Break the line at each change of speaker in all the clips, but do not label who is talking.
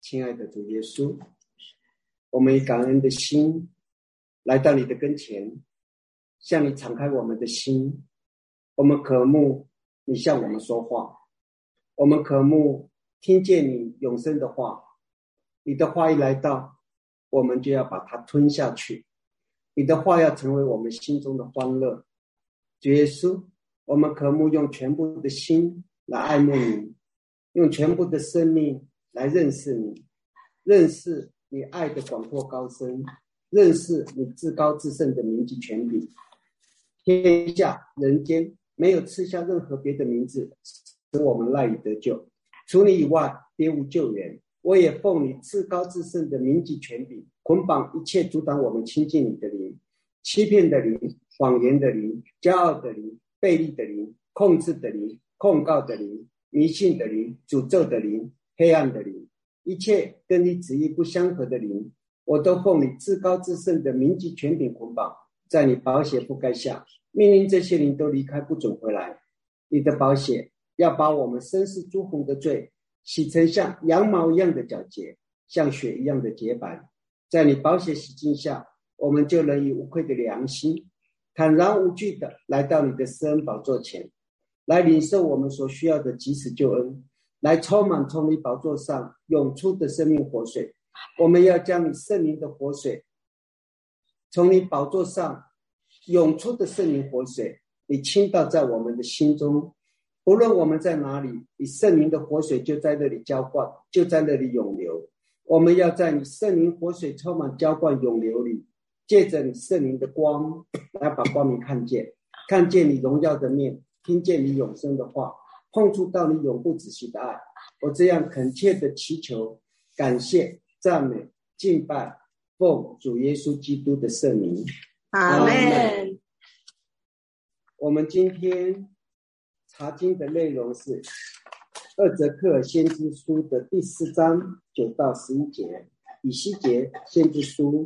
亲爱的主耶稣，我们以感恩的心来到你的跟前，向你敞开我们的心。我们渴慕你向我们说话，我们渴慕听见你永生的话。你的话一来到，我们就要把它吞下去。你的话要成为我们心中的欢乐。主耶稣，我们渴慕用全部的心来爱慕你，用全部的生命来认识你，认识你爱的广阔高深，认识你至高至圣的名及权柄。天下人间没有赐下任何别的名字使我们赖以得救，除你以外别无救援。我也奉你至高至圣的名及权柄，捆绑一切阻挡我们亲近你的灵，欺骗的灵，谎言的灵，骄傲的灵，悖逆的灵，控制的灵，控告的灵，迷信的灵，诅咒的灵，黑暗的灵，一切跟你旨意不相合的灵，我都奉你至高至圣的名及权柄捆绑，在你宝血覆盖下，命令这些灵都离开，不准回来。你的宝血要把我们生世诸红的罪洗成像羊毛一样的皎洁，像雪一样的洁白。在你宝血洗净下，我们就能以无愧的良心，坦然无惧的来到你的施恩宝座前，来领受我们所需要的及时救恩，来充满从你宝座上涌出的生命活水。我们要将你圣灵的活水，从你宝座上涌出的圣灵活水，你倾倒在我们的心中。无论我们在哪里，你圣灵的活水就在那里浇灌，就在那里涌流。我们要在你圣灵活水充满浇灌涌流里，借着你圣灵的光来把光明看见，看见你荣耀的面，听见你永生的话，碰触到你永不止息的爱。我这样恳切的祈求、感谢、赞美、敬拜，奉主耶稣基督的圣名，
阿们。
我们今天查经的内容是二则克尔先知书的第4章9到11节，以西结先知书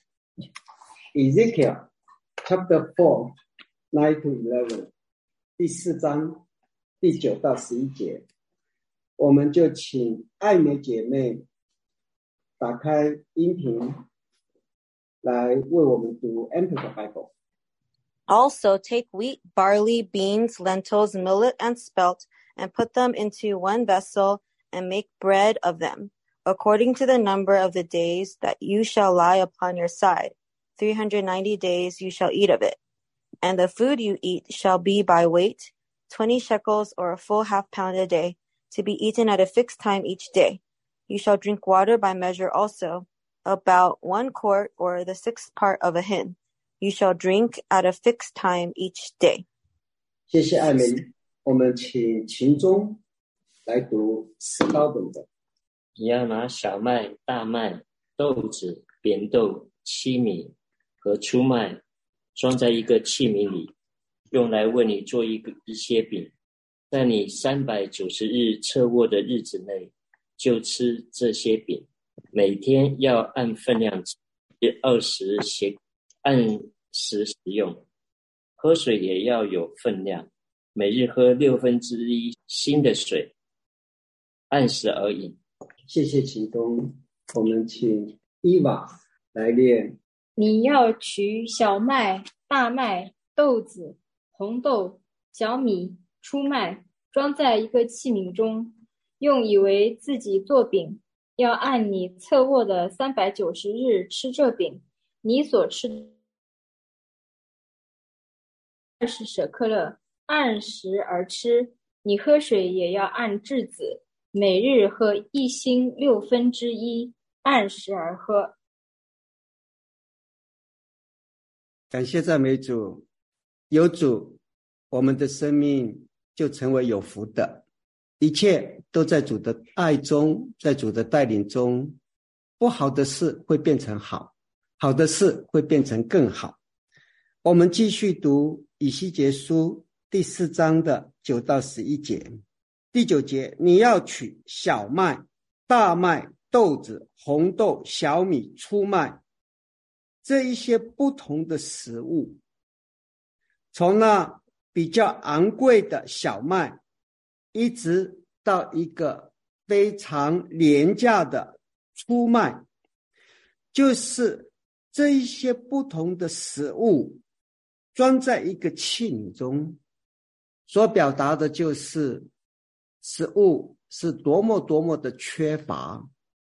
Ezekiel chapter 4 9 to 11， 第4章第9到11节。我们就请爱美姐妹打开音频来为我们读 Amplified Bible。
Also take wheat, barley, beans, lentils, millet, and spelt, and put them into one vessel, and make bread of them, according to the number of the days that you shall lie upon your side. 390 days you shall eat of it. And the food you eat shall be by weight, 20 shekels or a full half pound a day, to be eaten at a fixed time each day. You shall drink water by measure also, about 1 quart or the 6th part of a hin. You shall drink at a fixed time each day.
谢谢爱美，我们请秦忠来读4高本的。
你要拿小麦、大麦、豆子、扁豆、七米和粗麦，装在一个器皿里，用来为你做一些饼。在你390日测握的日子内，就吃这些饼。每天要按分量吃20些，按时食用。喝水也要有分量，每日喝1/6新的水，按时而饮。
谢谢秦东，我们请伊娃来念。
你要取小麦、大麦、豆子、红豆、小米、粗麦，装在一个器皿中，用以为自己做饼。要按你测握的390日吃这饼。你所吃的20舍克勒，按时而吃。你喝水也要按质子，每日喝1星1/6，按时而喝。
感谢赞美主，有主，我们的生命就成为有福的，一切都在主的爱中，在主的带领中，不好的事会变成好，好的事会变成更好。我们继续读以西结书第4章的9到11节。第9节，你要取小麦、大麦、豆子、红豆、小米、粗麦，这一些不同的食物，从那比较昂贵的小麦，一直到一个非常廉价的出卖，就是这一些不同的食物装在一个器皿中，所表达的就是食物是多么多么的缺乏。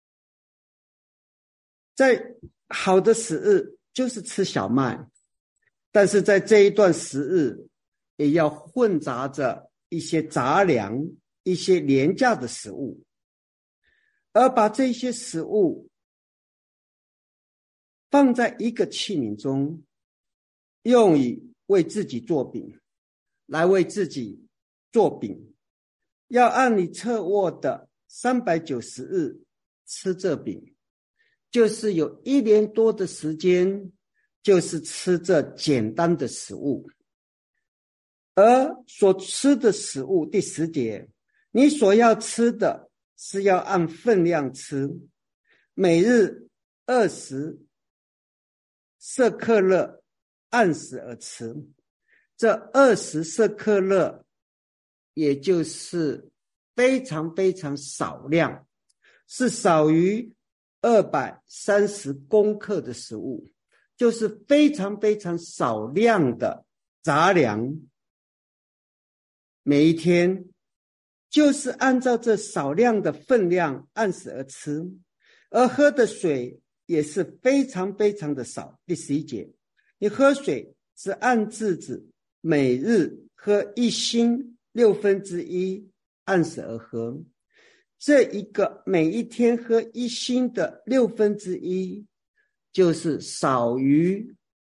在好的时日就是吃小麦，但是在这一段时日也要混杂着一些杂粮，一些廉价的食物，而把这些食物放在一个器皿中，用以为自己做饼，来为自己做饼，要按你侧卧的390日吃这饼，就是有1年多的时间，就是吃这简单的食物。而所吃的食物，第10节，你所要吃的是要按分量吃，每日20舍客勒，按时而吃。这20舍客勒也就是非常非常少量，是少于230公克的食物，就是非常非常少量的杂粮。每一天就是按照这少量的分量按时而吃，而喝的水也是非常非常的少。第11节，你喝水是按质子，每日喝1星1/6，按时而喝。这一个每一天喝1星的1/6，就是少于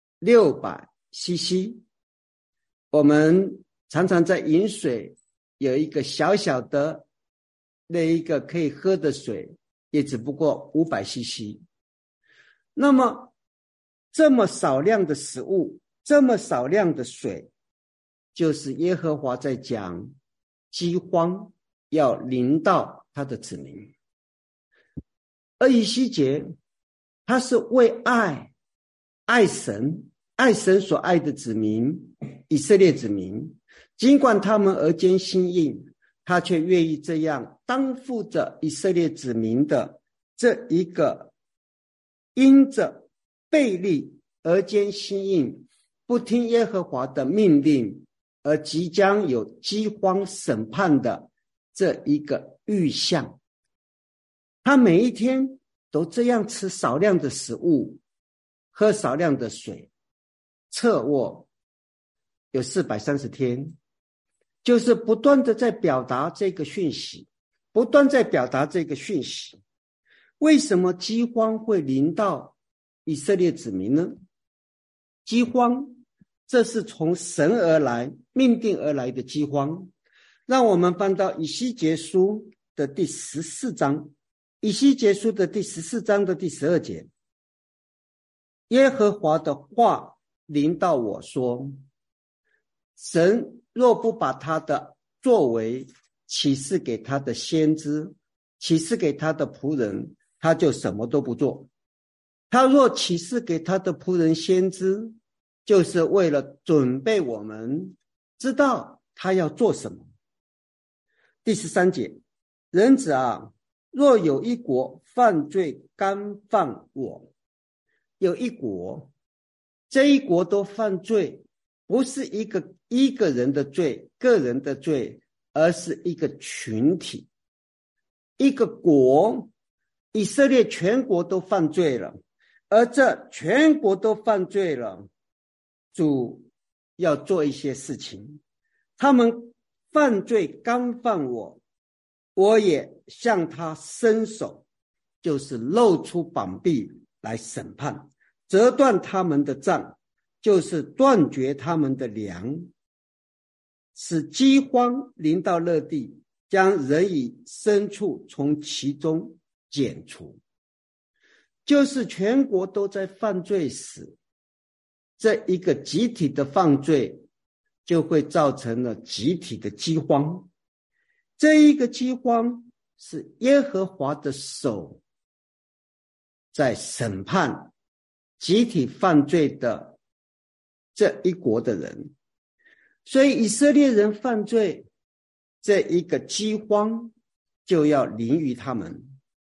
600 cc。我们常常在饮水有一个小小的那一个可以喝的水，也只不过500 cc。那么这么少量的食物，这么少量的水，就是耶和华在讲饥荒要临到他的子民。而以西结他是为爱神所爱的子民，以色列子民，尽管他们而坚心硬，他却愿意这样担负着以色列子民的这一个因着悖逆而坚心硬，不听耶和华的命令，而即将有饥荒审判的这一个预象。他每一天都这样吃少量的食物，喝少量的水，侧卧有430天，就是不断的在表达这个讯息，不断在表达这个讯息。为什么饥荒会临到以色列子民呢？饥荒，这是从神而来，命定而来的饥荒。让我们翻到以西结书的第14章，以西结书的第14章的第12节，耶和华的话临到我说，神若不把他的作为启示给他的先知，启示给他的仆人，他就什么都不做。他若启示给他的仆人先知，就是为了准备我们知道他要做什么。第13节，人子啊，若有一国犯罪干犯我，有一国，这一国都犯罪，不是一个人的罪，个人的罪，而是一个群体，一个国，以色列全国都犯罪了，而这全国都犯罪了，主要做一些事情，他们犯罪干犯我，我也向他伸手，就是露出膀臂来审判，折断他们的杖，就是断绝他们的粮，使饥荒临到乐地，将人与牲畜从其中剪除。就是全国都在犯罪时，这一个集体的犯罪就会造成了集体的饥荒。这一个饥荒是耶和华的手在审判集体犯罪的这一国的人，所以以色列人犯罪，这一个饥荒就要临于他们。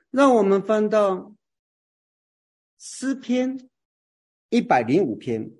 让我们翻到诗篇105篇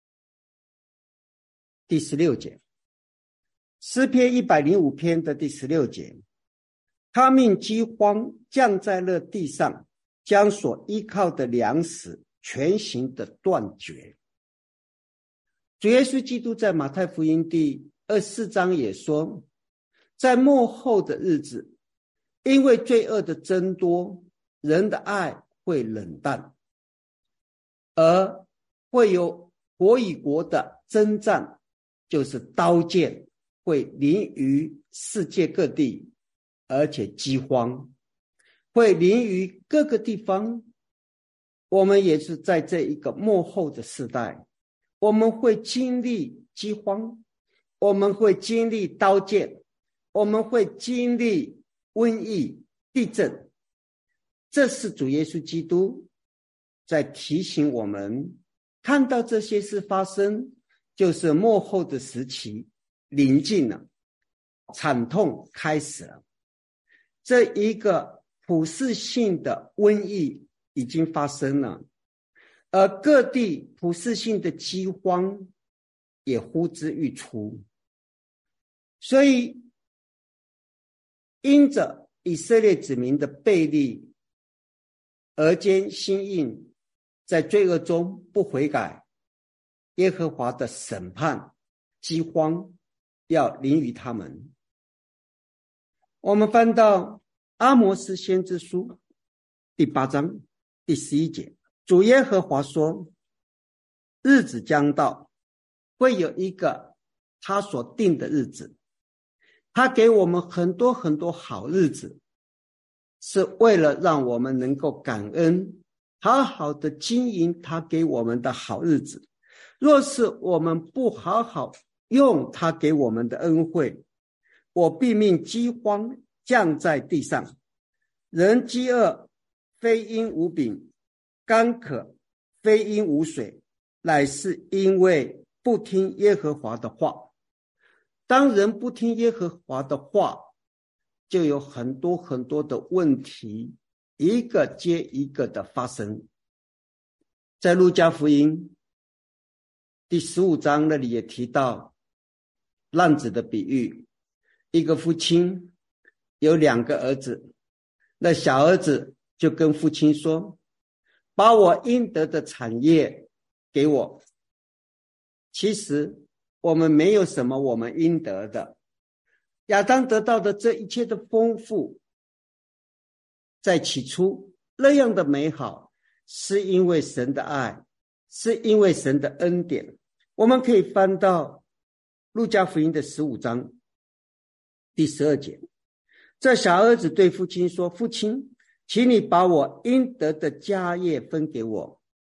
第16节。诗篇105篇的第16节，他命饥荒降在了地上，将所依靠的粮食全行的断绝。主耶稣基督在马太福音第24章也说，在末后的日子，因为罪恶的增多，人的爱会冷淡，而会有国与国的征战，就是刀剑会临于世界各地，而且饥荒会临于各个地方。我们也是在这一个末后的时代，我们会经历饥荒，我们会经历刀剑，我们会经历瘟疫、地震。这是主耶稣基督在提醒我们，看到这些事发生，就是末后的时期临近了，惨痛开始了。这一个普世性的瘟疫已经发生了，而各地普世性的饥荒也呼之欲出。所以因着以色列子民的悖逆，而坚心硬，在罪恶中不悔改，耶和华的审判饥荒要临于他们。我们翻到阿摩司先知书第8章第11节，主耶和华说，日子将到，会有一个他所定的日子，他给我们很多很多好日子，是为了让我们能够感恩，好好的经营他给我们的好日子。若是我们不好好用他给我们的恩惠，我必命饥荒降在地上，人饥饿非因无饼，干渴非因无水，乃是因为不听耶和华的话。当人不听耶和华的话，就有很多很多的问题，一个接一个的发生。在路加福音第15章那里也提到浪子的比喻，一个父亲有2个儿子，那小儿子就跟父亲说，把我应得的产业给我。其实我们没有什么我们应得的，亚当得到的这一切的丰富，在起初那样的美好，是因为神的爱，是因为神的恩典。我们可以翻到路加福音的15章第12节，这小儿子对父亲说，父亲，请你把我应得的家业分给我。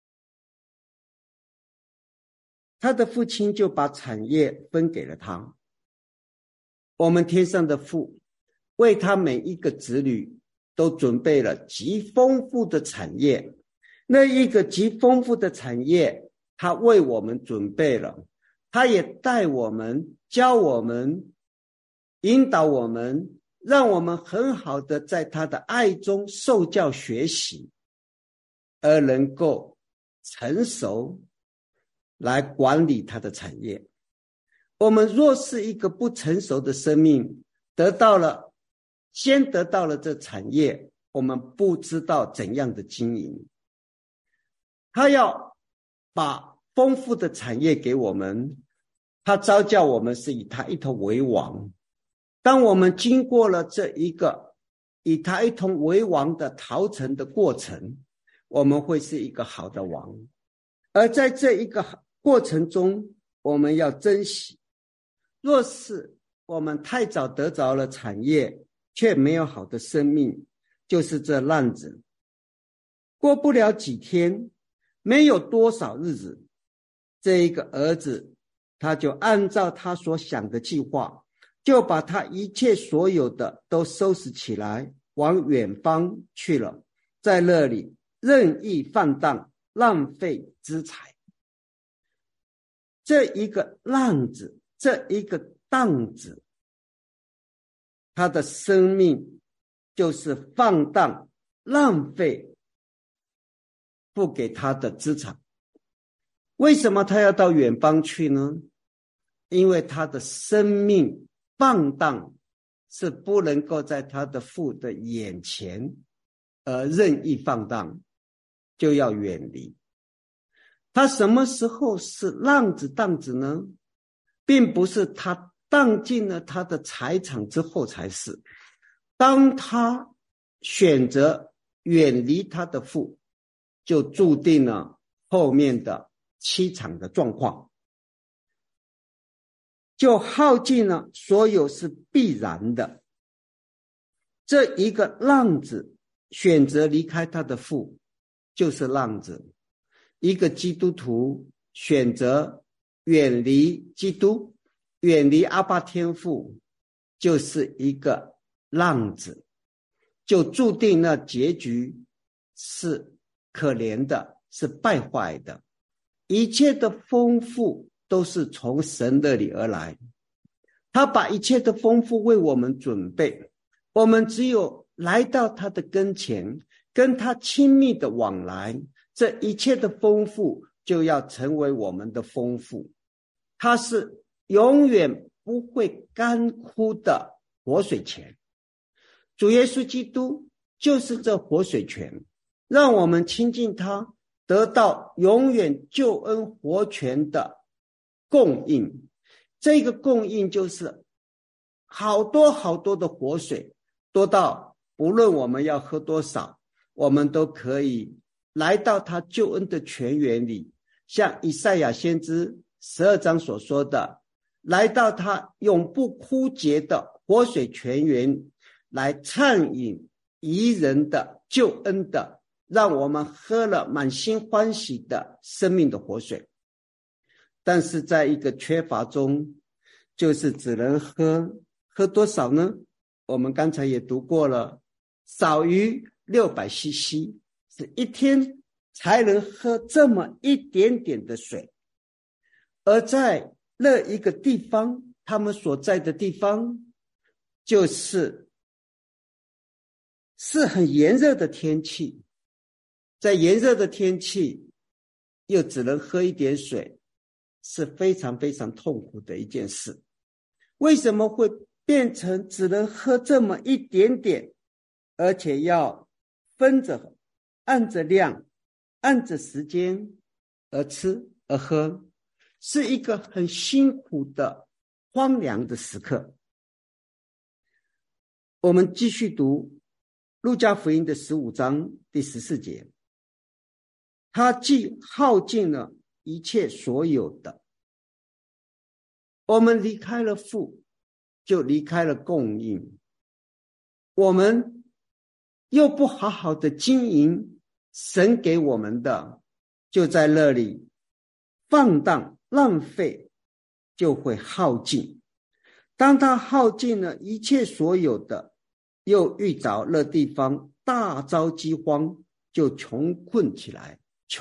他的父亲就把产业分给了他。我们天上的父为他每一个子女都准备了极丰富的产业，那一个极丰富的产业他为我们准备了，他也带我们，教我们，引导我们，让我们很好的在他的爱中受教学习，而能够成熟来管理他的产业。我们若是一个不成熟的生命，先得到了这产业，我们不知道怎样的经营。他要把丰富的产业给我们，他召叫我们是以他一同为王。当我们经过了这一个以他一同为王的陶成的过程，我们会是一个好的王。而在这一个过程中，我们要珍惜。若是我们太早得着了产业，却没有好的生命，就是这浪子。过不了几天，没有多少日子，这一个儿子他就按照他所想的计划，就把他一切所有的都收拾起来，往远方去了，在那里任意放荡，浪费资财。这一个浪子，这一个荡子，他的生命就是放荡浪费付给他的资产。为什么他要到远方去呢？因为他的生命放荡是不能够在他的父的眼前而任意放荡，就要远离。他什么时候是浪子荡子呢？并不是他荡尽了他的财产之后才是。当他选择远离他的父，就注定了后面的凄惨的状况，就耗尽了所有是必然的。这一个浪子选择离开他的父，就是浪子；一个基督徒选择远离基督，远离阿爸天父，就是一个浪子，就注定那结局是可怜的，是败坏的。一切的丰富都是从神那里而来，他把一切的丰富为我们准备，我们只有来到他的跟前，跟他亲密的往来，这一切的丰富就要成为我们的丰富。它是永远不会干枯的活水泉。主耶稣基督就是这活水泉，让我们亲近他，得到永远救恩活泉的供应。这个供应就是好多好多的活水，多到不论我们要喝多少，我们都可以来到他救恩的泉源里，像以赛亚先知12章所说的，来到他永不枯竭的活水泉源，来畅饮宜人的救恩的，让我们喝了满心欢喜的生命的活水。但是在一个缺乏中，就是只能喝多少呢？我们刚才也读过了，少于600cc， 是一天才能喝这么一点点的水。而在那一个地方，他们所在的地方就是很炎热的天气，在炎热的天气又只能喝一点水，是非常非常痛苦的一件事。为什么会变成只能喝这么一点点，而且要分着按着量按着时间而吃而喝，是一个很辛苦的荒凉的时刻。我们继续读路加福音的15章第14节，他既耗尽了一切所有的。我们离开了父，就离开了供应，我们又不好好的经营神给我们的，就在那里放荡浪费，就会耗尽。当他耗尽了一切所有的，又遇着那地方大遭饥荒，就穷苦起来。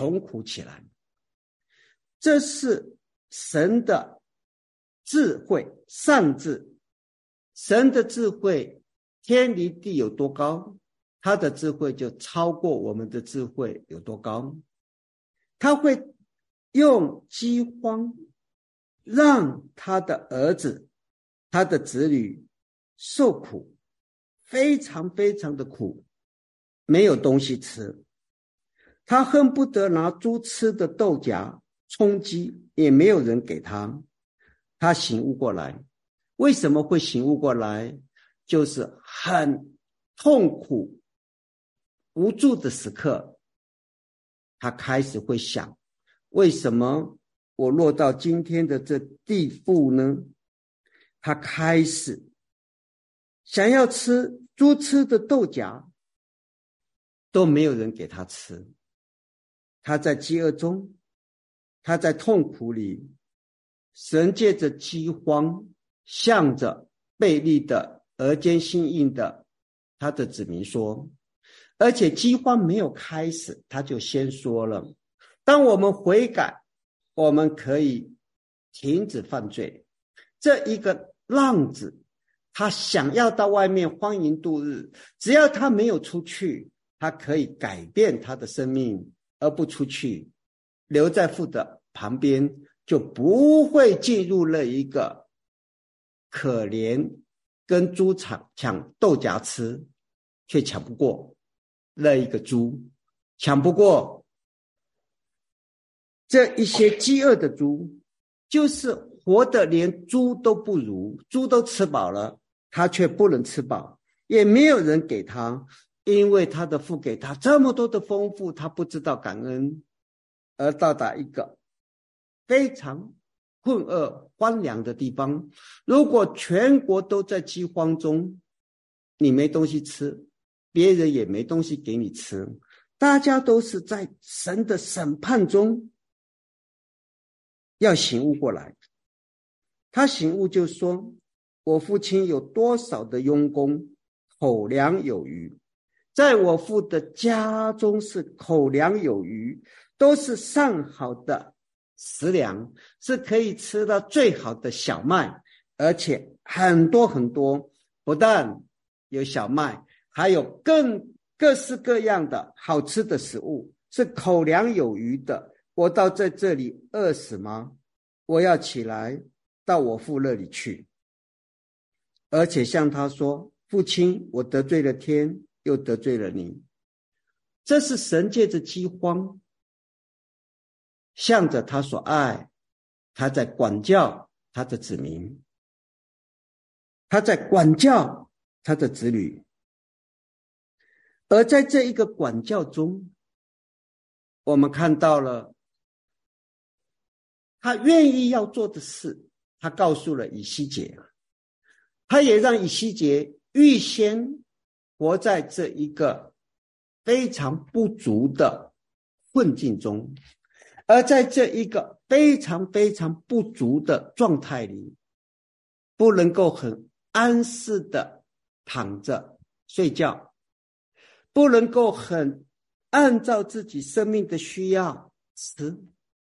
这是神的智慧，上智。神的智慧天离地有多高，他的智慧就超过我们的智慧有多高。他会用饥荒让他的儿子，他的子女受苦，非常非常的苦，没有东西吃。他恨不得拿猪吃的豆荚充饥，也没有人给他。他醒悟过来，为什么会醒悟过来？就是很痛苦无助的时刻，他开始会想，为什么我落到今天的这地步呢？他开始想要吃猪吃的豆荚，都没有人给他吃。他在饥饿中，他在痛苦里，神借着饥荒向着悖逆的额间心硬的他的子民说，而且饥荒没有开始，他就先说了，当我们悔改，我们可以停止犯罪。这一个浪子，他想要到外面欢迎度日，只要他没有出去， 他可以改变他的生命，而不出去，留在父的旁边，就不会进入了一个可怜跟猪抢豆荚吃，却抢不过那一个猪，抢不过这一些饥饿的猪，就是活的连猪都不如，猪都吃饱了，他却不能吃饱，也没有人给他，因为他的父给他这么多的丰富，他不知道感恩，而到达一个非常困厄荒凉的地方。如果全国都在饥荒中，你没东西吃，别人也没东西给你吃，大家都是在神的审判中要醒悟过来。他醒悟就说，我父亲有多少的佣工，口粮有余，在我父的家中是口粮有余，都是上好的食粮，是可以吃到最好的小麦，而且很多很多，不但有小麦，还有各式各样的好吃的食物，是口粮有余的。我到在这里饿死吗？我要起来到我父那里去。而且向他说，父亲，我得罪了天，又得罪了你。这是神借着饥荒向着他所爱，他在管教他的子民，他在管教他的子女。而在这一个管教中，我们看到了他愿意要做的事，他告诉了以西结，他也让以西结预先活在这一个非常不足的困境中，而在这一个非常非常不足的状态里，不能够很安适的躺着睡觉，不能够很按照自己生命的需要吃。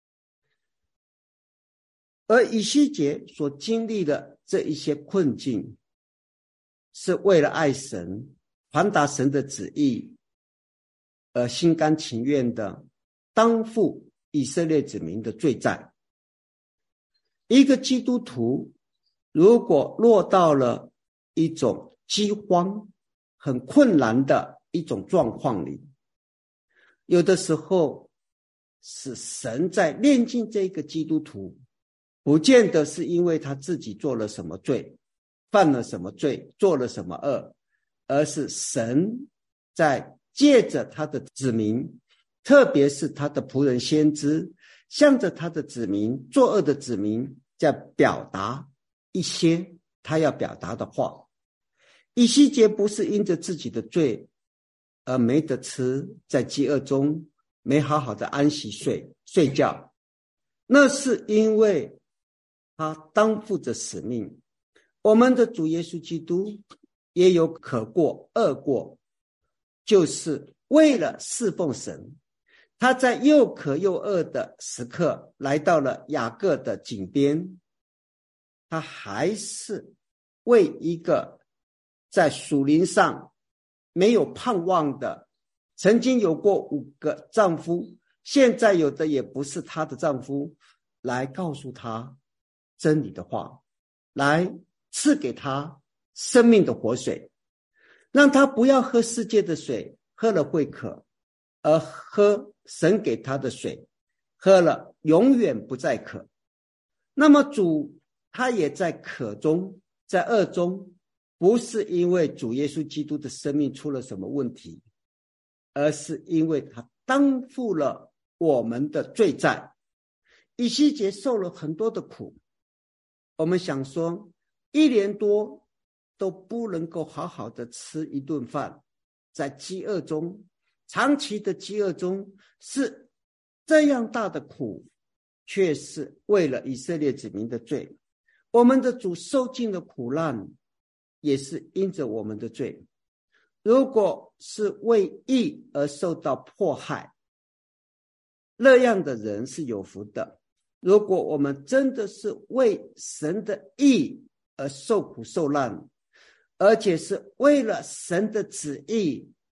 而以西结所经历的这一些困境，是为了爱神，传达神的旨意，而心甘情愿的担负以色列子民的罪债。一个基督徒如果落到了一种饥荒很困难的一种状况里，有的时候是神在炼净这个基督徒，不见得是因为他自己做了什么罪，犯了什么罪，做了什么恶，而是神在借着他的子民，特别是他的仆人先知，向着他的子民，作恶的子民，在表达一些他要表达的话。以西结不是因着自己的罪而没得吃，在饥饿中没好好的安息睡觉，那是因为他担负着使命。我们的主耶稣基督也有渴过饿过，就是为了侍奉神。他在又渴又饿的时刻来到了雅各的井边，他还是为一个在属灵上没有盼望的，曾经有过5个丈夫，现在有的也不是她的丈夫，来告诉她真理的话，来赐给她生命的活水，让她不要喝世界的水，喝了会渴，而喝神给她的水，喝了永远不再渴。那么主他也在渴中，在饿中，不是因为主耶稣基督的生命出了什么问题，而是因为他担负了我们的罪债。以西结受了很多的苦，我们想说1年多都不能够好好的吃一顿饭，在饥饿中，长期的饥饿中，是这样大的苦，却是为了以色列子民的罪。我们的主受尽了苦难，也是因着我们的罪。如果是为义而受到迫害，那样的人是有福的。如果我们真的是为神的义而受苦受难，而且是为了神的旨意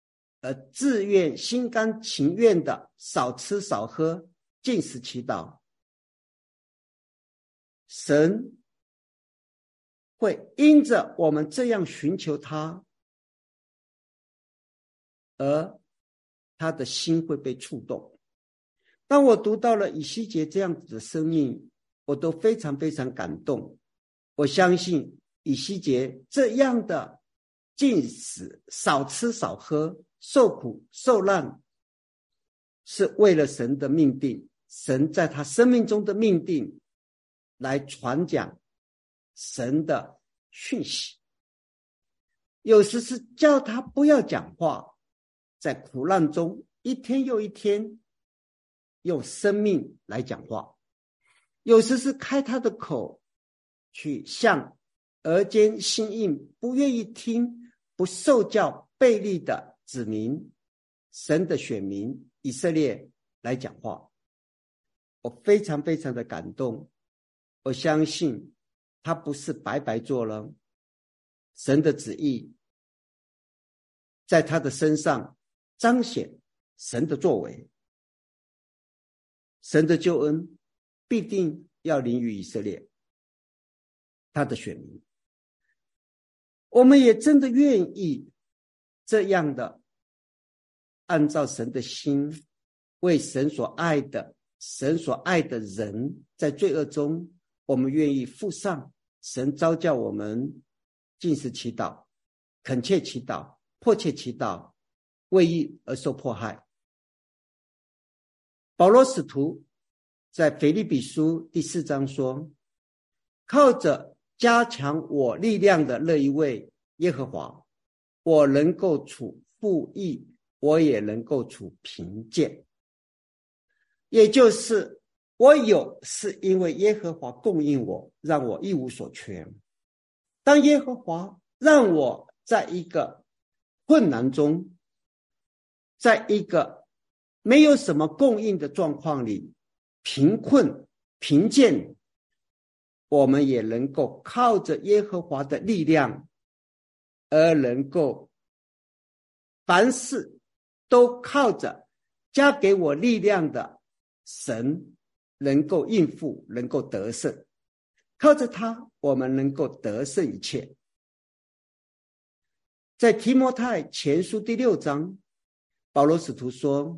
而自愿心甘情愿的少吃少喝，禁食祈祷，神会因着我们这样寻求他，而他的心会被触动。当我读到了以西结这样子的生命，我都非常非常感动。我相信以西结这样的禁食、少吃少喝、受苦受难，是为了神的命定，神在他生命中的命定，来传讲神的讯息。有时是叫他不要讲话，在苦难中一天又一天用生命来讲话，有时是开他的口去向耳尖心硬不愿意听不受教悖逆的子民，神的选民以色列来讲话。我非常非常的感动，我相信他不是白白做了，神的旨意在他的身上彰显神的作为，神的救恩必定要临于以色列他的选民。我们也真的愿意这样的按照神的心，为神所爱的人，在罪恶中，我们愿意付上神召叫我们禁食祈祷、恳切祈祷、迫切祈祷，为义而受迫害。保罗使徒在腓立比书第4章说，靠着加强我力量的那一位耶和华，我能够处富裕，我也能够处贫贱。也就是我有，是因为耶和华供应我，让我一无所缺。当耶和华让我在一个困难中，在一个没有什么供应的状况里，贫困贫贱，我们也能够靠着耶和华的力量，而能够凡事都靠着加给我力量的神能够应付，能够得胜。靠着他，我们能够得胜一切。在提摩太前书第6章，保罗使徒说，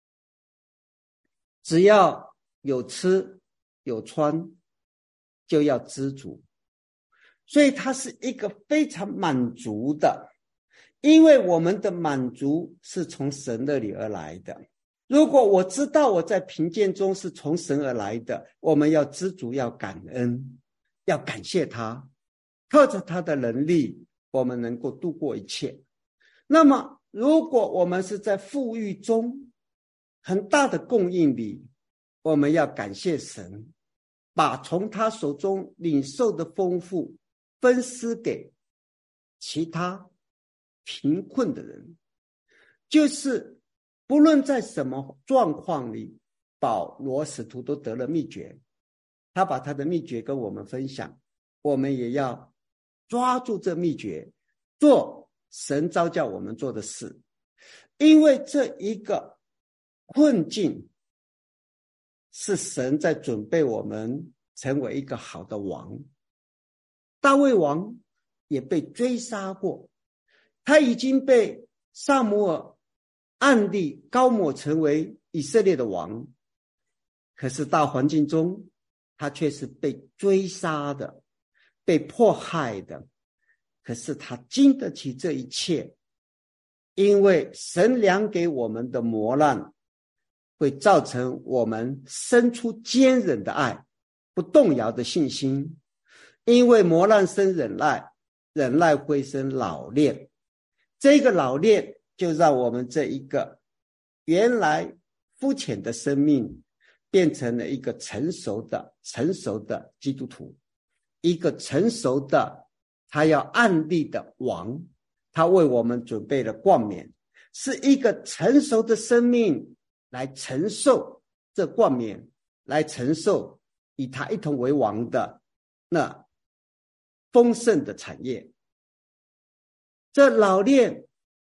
只要有吃有穿，就要知足。所以他是一个非常满足的，因为我们的满足是从神那里而来的。如果我知道我在贫贱中是从神而来的，我们要知足，要感恩，要感谢他，靠着他的能力，我们能够度过一切。那么如果我们是在富裕中，很大的供应里，我们要感谢神，把从他手中领受的丰富分施给其他贫困的人。就是不论在什么状况里，保罗使徒都得了秘诀，他把他的秘诀跟我们分享，我们也要抓住这秘诀，做神召叫我们做的事。因为这一个困境是神在准备我们成为一个好的王。大卫王也被追杀过，他已经被撒母耳暗地高抹成为以色列的王，可是大环境中他却是被追杀的，被迫害的。可是他经得起这一切，因为神量给我们的磨难会造成我们生出坚忍的爱，不动摇的信心。因为磨难生忍耐，忍耐会生老练，这个老练就让我们这一个原来肤浅的生命变成了一个成熟的基督徒，一个成熟的他要按立的王，他为我们准备了冠冕，是一个成熟的生命来承受这冠冕，来承受与他一同为王的那丰盛的产业。这老练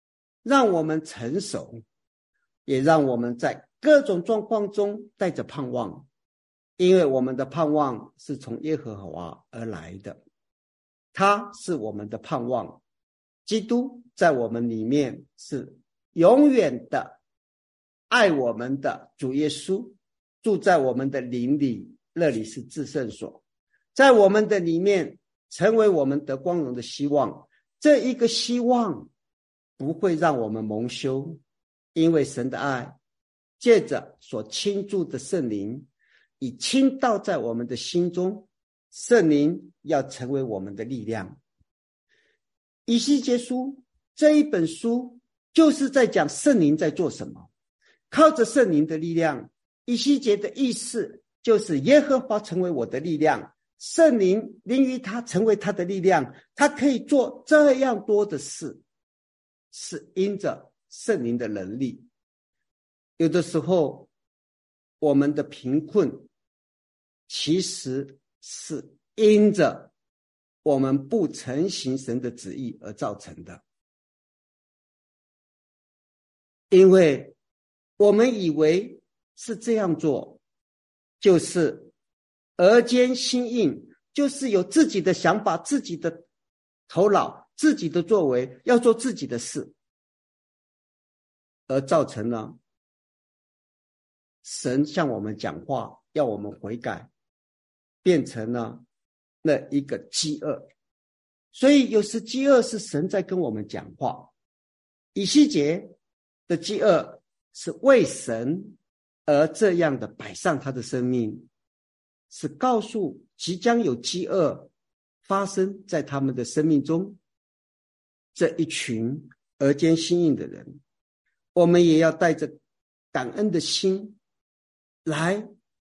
让我们成熟，也让我们在各种状况中带着盼望，因为我们的盼望是从耶和华而来的，他是我们的盼望。基督在我们里面是永远的爱我们的主耶稣，住在我们的灵里，那里是至圣所，在我们的里面成为我们得光荣的希望。这一个希望不会让我们蒙羞，因为神的爱借着所倾注的圣灵已倾倒在我们的心中，圣灵要成为我们的力量。以西结书这一本书就是在讲圣灵在做什么，靠着圣灵的力量。以西结的意思就是耶和华成为我的力量，圣灵临于他，成为他的力量，他可以做这样多的事，是因着圣灵的能力。有的时候我们的贫困其实是因着我们不承行神的旨意而造成的，因为我们以为是这样做就是额间心硬，就是有自己的想法，自己的头脑，自己的作为，要做自己的事，而造成了神向我们讲话，要我们悔改，变成了那一个饥饿。所以有时饥饿是神在跟我们讲话。以西结的饥饿是为神而这样的摆上他的生命，是告诉即将有饥饿发生在他们的生命中这一群额间心硬的人。我们也要带着感恩的心来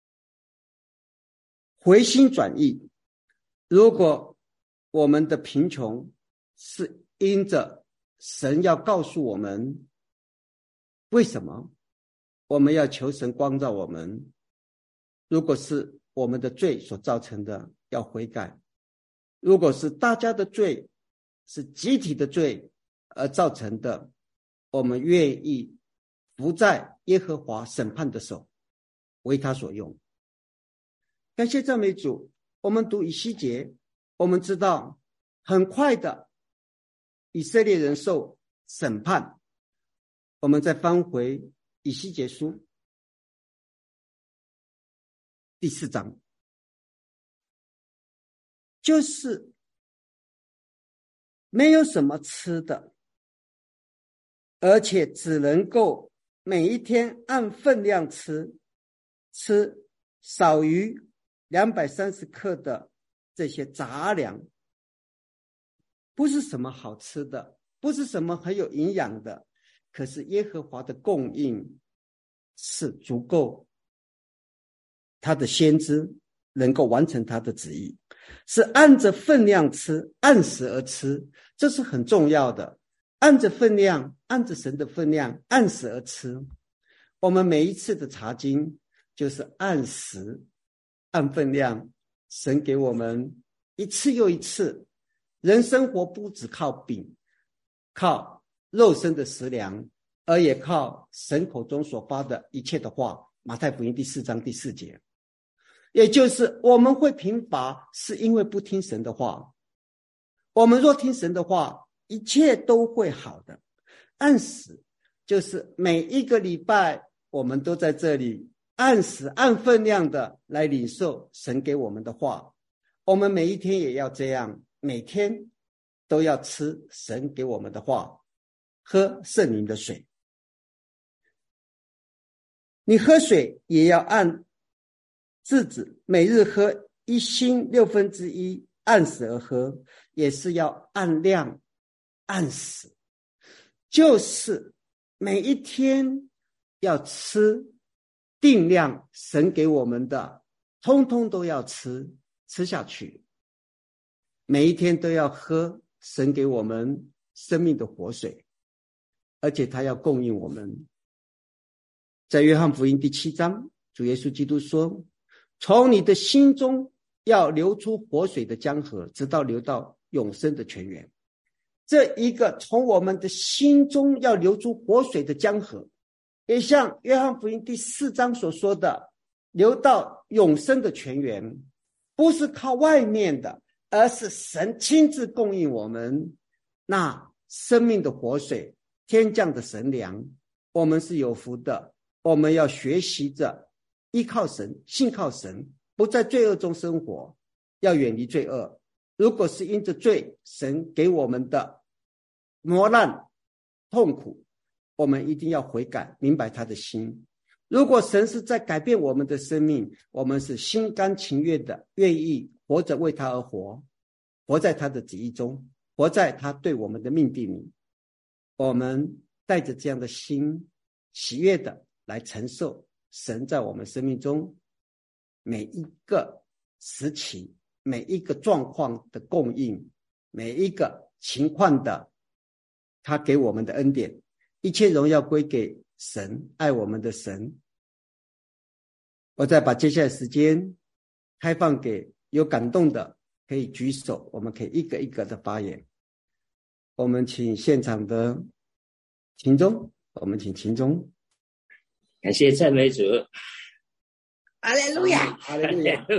回心转意。如果我们的贫穷是因着神要告诉我们为什么我们要求神光照我们，如果是我们的罪所造成的，要悔改；如果是大家的罪，是集体的罪而造成的，我们愿意伏在耶和华审判的手，为他所用。感谢赞美主。我们读以西结，我们知道很快的以色列人受审判。我们再翻回以西结书第4章，就是没有什么吃的，而且只能够每一天按分量吃少于230克的这些杂粮，不是什么好吃的，不是什么很有营养的，可是耶和华的供应是足够他的先知能够完成他的旨意，是按着分量吃，按时而吃，这是很重要的。按着分量，按着神的分量，按时而吃。我们每一次的查经就是按时按分量，神给我们一次又一次。人生活不只靠饼，靠肉身的食粮，而也靠神口中所发的一切的话。马太福音第4章第4节，也就是我们会贫乏是因为不听神的话。我们若听神的话，一切都会好的。按时就是每一个礼拜我们都在这里按时按分量的来领受神给我们的话。我们每一天也要这样，每天都要吃神给我们的话，喝圣灵的水。你喝水也要按制止，每日喝1星1/6，按时而喝，也是要按量按时，就是每一天要吃定量神给我们的，通通都要吃下去。每一天都要喝神给我们生命的活水，而且他要供应我们。在约翰福音第7章，主耶稣基督说，从你的心中要流出活水的江河，直到流到永生的泉源。 这一个从我们的心中要流出活水的江河，也像约翰福音第4章所说的，流到永生的泉源，不是靠外面的，而是神亲自供应我们那生命的活水，天降的神粮。我们是有福的，我们要学习着依靠神，信靠神，不在罪恶中生活，要远离罪恶。如果是因着罪，神给我们的磨难痛苦，我们一定要悔改，明白他的心。如果神是在改变我们的生命，我们是心甘情愿的，愿意活着为他而活，活在他的旨意中，活在他对我们的命定里。我们带着这样的心，喜悦的来承受神在我们生命中每一个时期，每一个状况的供应，每一个情况的他给我们的恩典。一切荣耀归给神，爱我们的神。我再把接下来时间开放给有感动的可以举手，我们可以一个一个的发言。我们请现场的秦钟，我们请秦钟。
感谢赞美主，
哈利路亚，哈利路亚。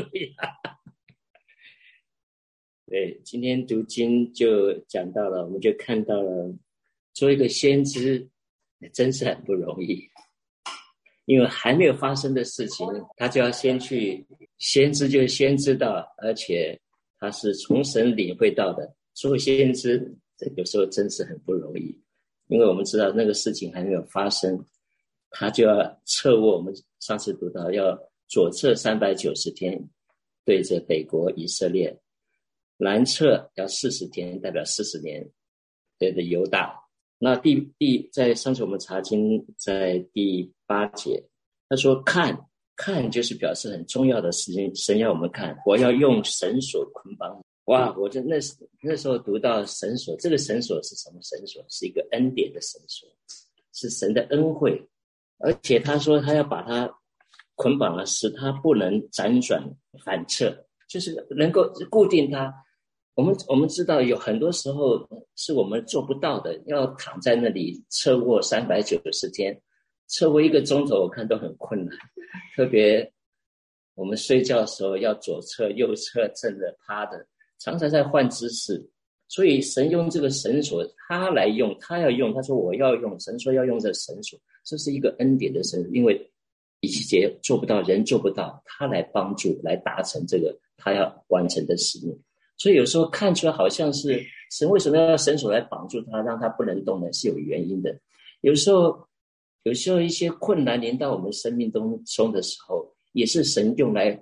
对，今天读经就讲到了，我们就看到了，做一个先知真是很不容易，因为还没有发生的事情，他就要先去，先知就先知道，而且他是从神领会到的。做先知有时候真是很不容易，因为我们知道那个事情还没有发生，他就要侧卧，我们上次读到要左侧390天对着北国以色列，南侧要40天，代表40年对着犹大。那在上次我们查经在第8节，他说看就是表示很重要的事情，神要我们看，我要用绳索捆绑。哇，我就那时候读到绳索，这个绳索是什么绳索？是一个恩典的绳索，是神的恩惠，而且他说他要把它捆绑了，使它不能辗转反侧，就是能够固定它。我们知道有很多时候是我们做不到的，要躺在那里侧卧390天，侧卧1个钟头我看都很困难，特别我们睡觉的时候要左侧右侧正的趴的，常常在换姿势。所以神用这个绳索，他来用，他要用，他说我要用，神说要用这个绳索，这是一个恩典的绳索，因为以西结做不到，人做不到，他来帮助，来达成这个他要完成的使命。所以有时候看出来好像是神为什么要绳索来绑住他，让他不能动呢？是有原因的。有时候一些困难临到我们生命中的时候，也是神用来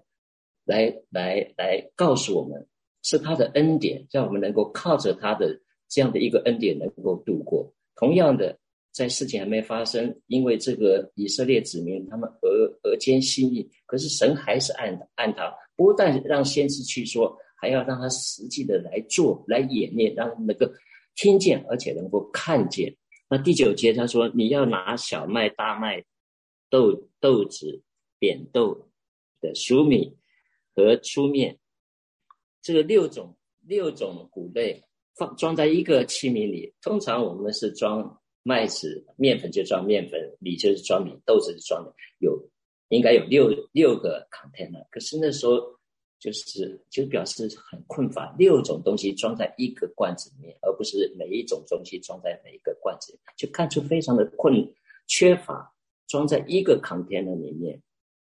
告诉我们，是他的恩典，让我们能够靠着他的这样的一个恩典能够度过。同样的，在事情还没发生，因为这个以色列子民他们额间心意，可是神还是按他，不但让先知去说，还要让他实际的来做，来演练，让他们能够听见，而且能够看见。那第9节他说，你要拿小麦、大麦、豆子、扁豆的熟米和粗面，这个六种谷类装在一个器皿里。通常我们是装麦子，面粉就装面粉，米就是装米，豆子就装米，应该有六个 container。可是那时候就表示很困乏，6种东西装在一个罐子里面，而不是每一种东西装在每一个罐子里，就看出非常的缺乏，装在一个 container 里面。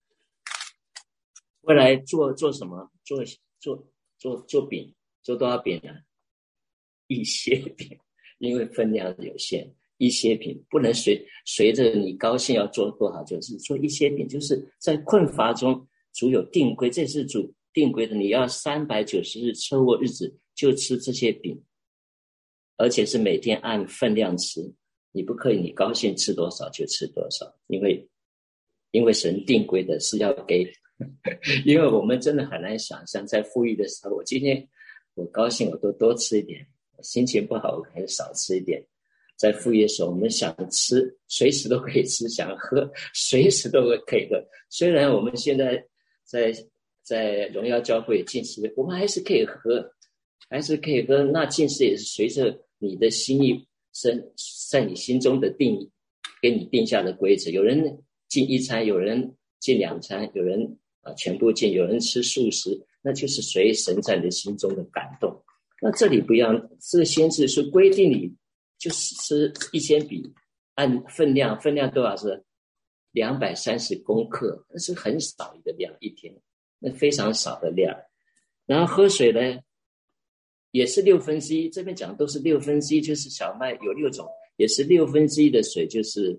未来做什么？做饼，做多少饼呢？一些饼，因为分量有限，一些饼不能随着你高兴要做多少，就是做一些饼，就是在困乏中主有定规，这是主定规的，你要390日侧卧日子就吃这些饼，而且是每天按分量吃，你不可以你高兴吃多少就吃多少，因为神定规的是要给因为我们真的很难想象，在富裕的时候，今天我高兴我多吃一点，心情不好我可以少吃一点。在富裕的时候，我们想吃随时都可以吃，想喝随时都可以喝。虽然我们现在在荣耀教会禁食，我们还是可以喝，那禁食也是随着你的心意在你心中的定义，给你定下的规则。有人进一餐，有人进2餐，有人全部进，有人吃素食，那就是随神在你的心中的感动。那这里不一样，这个先知是规定你就是吃1000饼，按分量多少是230公克，那是很少的量，一天那非常少的量。然后喝水呢也是1/6，这边讲都是1/6，就是小麦有6种，也是1/6的水，就是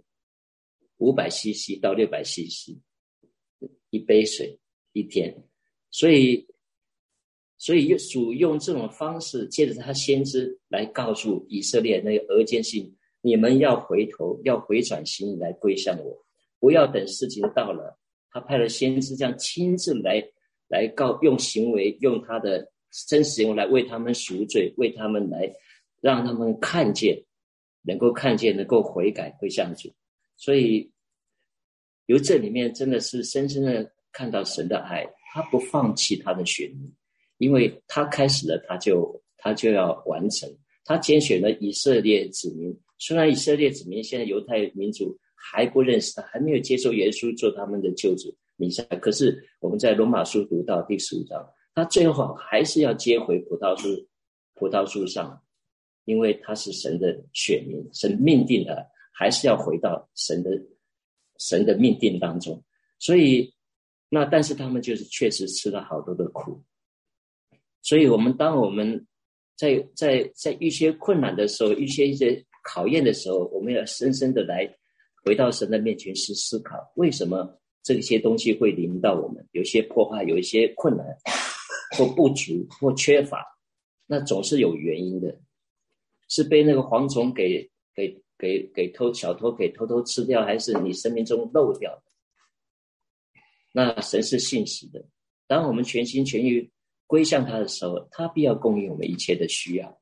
500cc 到600cc 一杯水一天。所以主用这种方式，借着他先知来告诉以色列那个俄间信，你们要回头，要回转心意来归向我，不要等事情到了。他派了先知这样亲自来用行为，用他的真实行为来为他们赎罪，为他们来让他们看见，能够看见，能够悔改归向主。所以由这里面真的是深深的看到神的爱，他不放弃他的选民，因为他开始了，他就要完成。他拣选了以色列子民，虽然以色列子民现在犹太民族还不认识他，还没有接受耶稣做他们的救主弥赛亚，可是我们在罗马书读到第15章，他最后还是要接回葡萄树上，因为他是神的选民，神命定的，还是要回到神的命定当中。所以但是他们就是确实吃了好多的苦。所以当我们在遇些困难的时候，遇些一些考验的时候，我们要深深的来回到神的面前去思考，为什么这些东西会临到我们，有一些破坏，有一些困难或不足或缺乏，那总是有原因的。是被那个蝗虫给小偷给偷吃掉，还是你生命中漏掉的？那神是信实的，当我们全心全意归向他的时候，他必要供应我们一切的需要。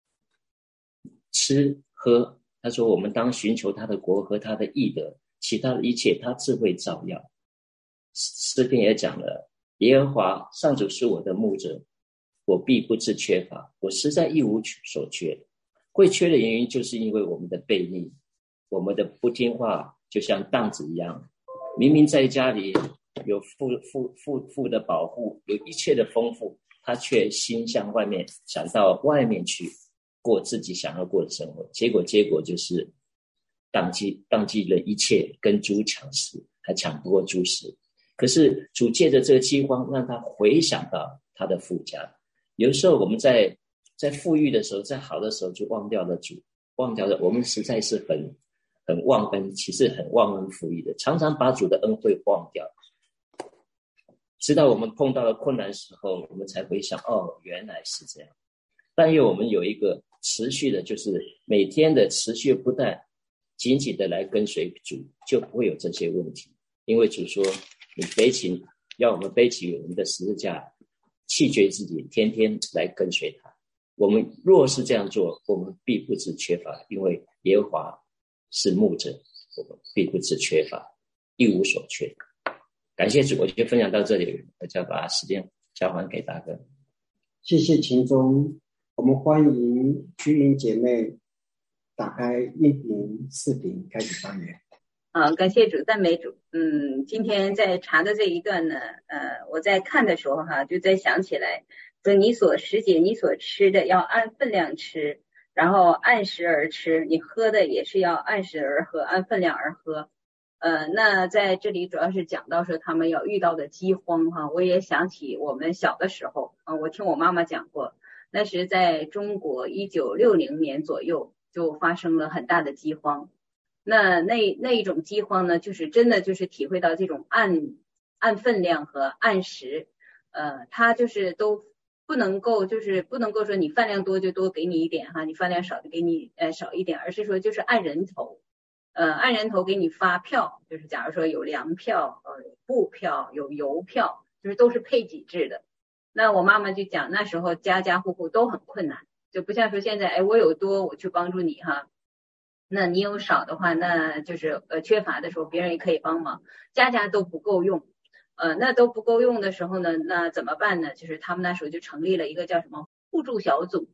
吃喝，他说我们当寻求他的国和他的义德，其他的一切他自会照耀。诗篇也讲了，耶和华上主是我的牧者，我必不致缺乏，我实在一无所缺。会缺的原因就是因为我们的悖逆，我们的不听话，就像荡子一样，明明在家里有父的保护，有一切的丰富，他却心向外面，想到外面去过自己想要过的生活，结果就是当机了一切，跟猪抢食，还抢不过猪食。可是主借着这个饥荒，让他回想到他的父家。有时候我们在富裕的时候，在好的时候就忘掉了主，忘掉了我们实在是很忘恩，其实很忘恩负义的，常常把主的恩惠忘掉。直到我们碰到了困难的时候，我们才回想，原来是这样。但愿我们有一个持续的，就是每天的持续不断紧紧的来跟随主，就不会有这些问题。因为主说，要我们背起我们的十字架，弃绝自己，天天来跟随他。我们若是这样做，我们必不致缺乏，因为耶和华是牧者，我们必不致缺乏，一无所缺。感谢主，我就分享到这里，我就要把时间交还给大哥。
谢谢秦宗，我们欢迎居云姐妹打开音频视频开始发言。
感谢主，赞美主。今天在查的这一段呢，我在看的时候就在想起来，说你所食解你所吃的要按分量吃，然后按时而吃，你喝的也是要按时而喝，按分量而喝。那在这里主要是讲到说他们要遇到的饥荒我也想起我们小的时候我听我妈妈讲过，那时在中国1960年左右就发生了很大的饥荒。那一种饥荒呢，就是真的就是体会到这种按分量和按时，它就是都不能够说你饭量多就多给你一点你饭量少就给你少一点，而是说就是按人头。按人头给你发票，就是假如说有粮票、有布票、有邮票，就是都是配给制的。那我妈妈就讲，那时候家家户户都很困难，就不像说现在，我有多我去帮助你那你有少的话，那就是缺乏的时候别人也可以帮忙，家家都不够用。那都不够用的时候呢，那怎么办呢？就是他们那时候就成立了一个叫什么互助小组。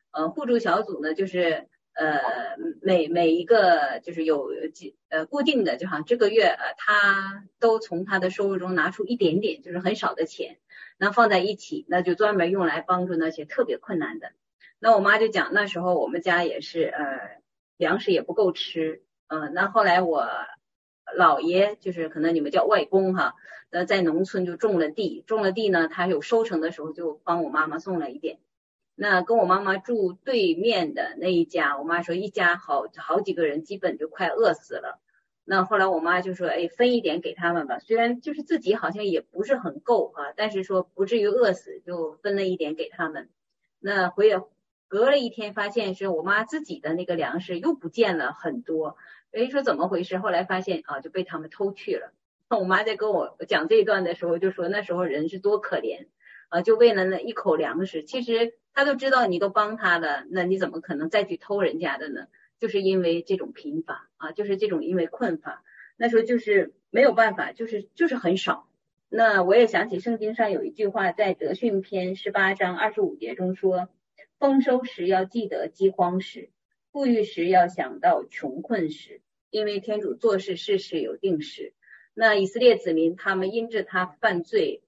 互助小组呢，就是每一个就是有固定的，就好像这个月他都从他的收入中拿出一点点，就是很少的钱，那放在一起，那就专门用来帮助那些特别困难的。那我妈就讲，那时候我们家也是粮食也不够吃，那后来我姥爷就是可能你们叫外公哈，在农村就种了地呢，他有收成的时候就帮我妈妈送了一点。那跟我妈妈住对面的那一家，我妈说一家好几个人基本就快饿死了。那后来我妈就说，分一点给他们吧，虽然就是自己好像也不是很够啊，但是说不至于饿死，就分了一点给他们。那隔了一天，发现是我妈自己的那个粮食又不见了很多，说怎么回事？后来发现就被他们偷去了。我妈在跟我讲这一段的时候就说，那时候人是多可怜就为了那一口粮食，其实他都知道你都帮他了，那你怎么可能再去偷人家的呢？就是因为这种贫乏就是这种因为困乏，那时候就是没有办法，就是很少。那我也想起圣经上有一句话，在得训篇18章25节中说，丰收时要记得饥荒时，富裕时要想到穷困时，因为天主做事事事有定时。那以色列子民他们因着他犯罪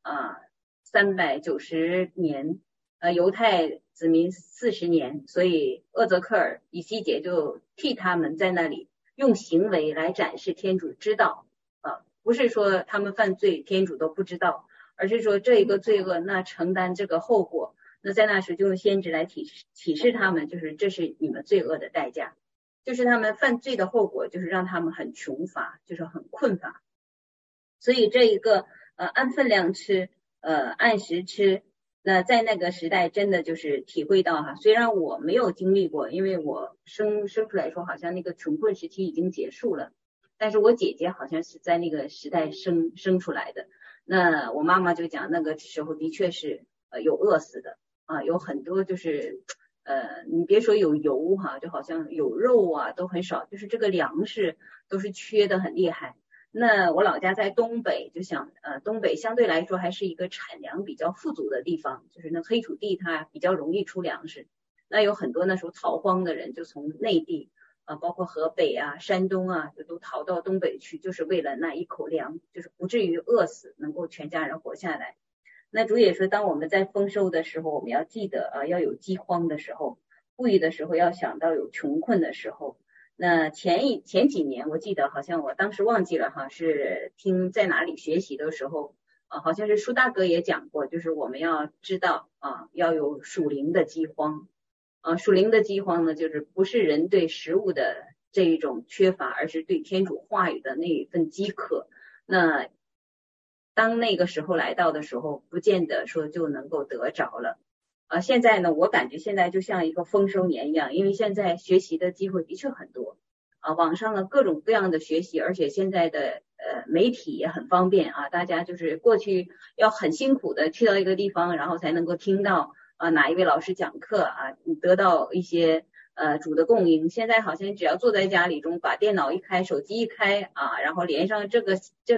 390年，犹太子民40年，所以厄泽克尔以西结就替他们在那里用行为来展示天主知道不是说他们犯罪天主都不知道，而是说这一个罪恶那承担这个后果。那在那时就用先知来启示他们，就是这是你们罪恶的代价，就是他们犯罪的后果就是让他们很穷乏，就是很困乏。所以这一个按分量吃按时吃，那在那个时代真的就是体会到虽然我没有经历过，因为我生出来说好像那个穷困时期已经结束了，但是我姐姐好像是在那个时代生出来的。那我妈妈就讲那个时候的确是有饿死的有很多就是你别说有油就好像有肉都很少，就是这个粮食都是缺的很厉害。那我老家在东北，就想东北相对来说还是一个产粮比较富足的地方，就是那黑土地它比较容易出粮食。那有很多那时候逃荒的人就从内地包括河北山东就都逃到东北去，就是为了那一口粮，就是不至于饿死，能够全家人活下来。那主也说，当我们在丰收的时候，我们要记得要有饥荒的时候，富裕的时候要想到有穷困的时候。那前几年我记得好像我当时忘记了是听在哪里学习的时候好像是舒大哥也讲过，就是我们要知道要有属灵的饥荒属灵的饥荒呢，就是不是人对食物的这一种缺乏，而是对天主话语的那一份饥渴。那当那个时候来到的时候，不见得说就能够得着了现在呢，我感觉现在就像一个丰收年一样，因为现在学习的机会的确很多网上的各种各样的学习，而且现在的媒体也很方便大家就是过去要很辛苦的去到一个地方，然后才能够听到哪一位老师讲课得到一些主的供应。现在好像只要坐在家里中，把电脑一开，手机一开然后连上这个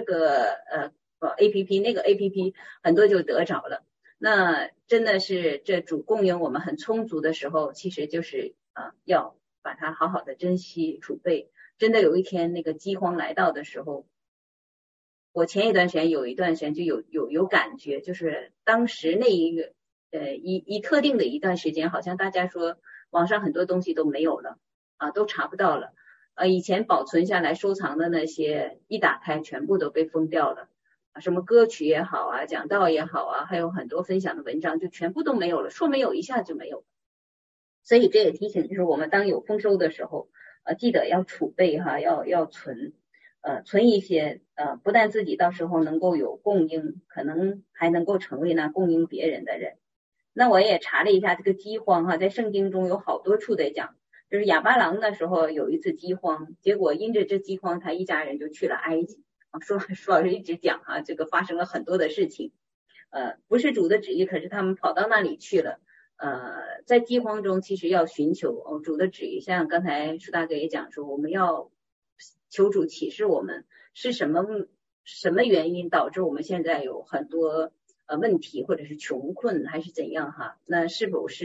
APP 那个 APP， 很多就得着了。那真的是这主供应我们很充足的时候，其实就是要把它好好的珍惜储备。真的有一天那个饥荒来到的时候，我前一段时间有一段时间就有感觉，就是当时那一个一特定的一段时间，好像大家说网上很多东西都没有了都查不到了以前保存下来收藏的那些一打开全部都被封掉了什么歌曲也好讲道也好还有很多分享的文章就全部都没有了，说没有一下就没有了。所以这也提醒就是我们当有丰收的时候记得要储备要存一些不但自己到时候能够有供应，可能还能够成为那供应别人的人。那我也查了一下这个饥荒在圣经中有好多处在讲，就是亚巴郎那时候有一次饥荒，结果因着这饥荒他一家人就去了埃及舒老师一直讲这个发生了很多的事情不是主的旨意，可是他们跑到那里去了在饥荒中其实要寻求主的旨意，像刚才舒大哥也讲说，我们要求主启示我们是什么原因导致我们现在有很多问题，或者是穷困还是怎样那是否是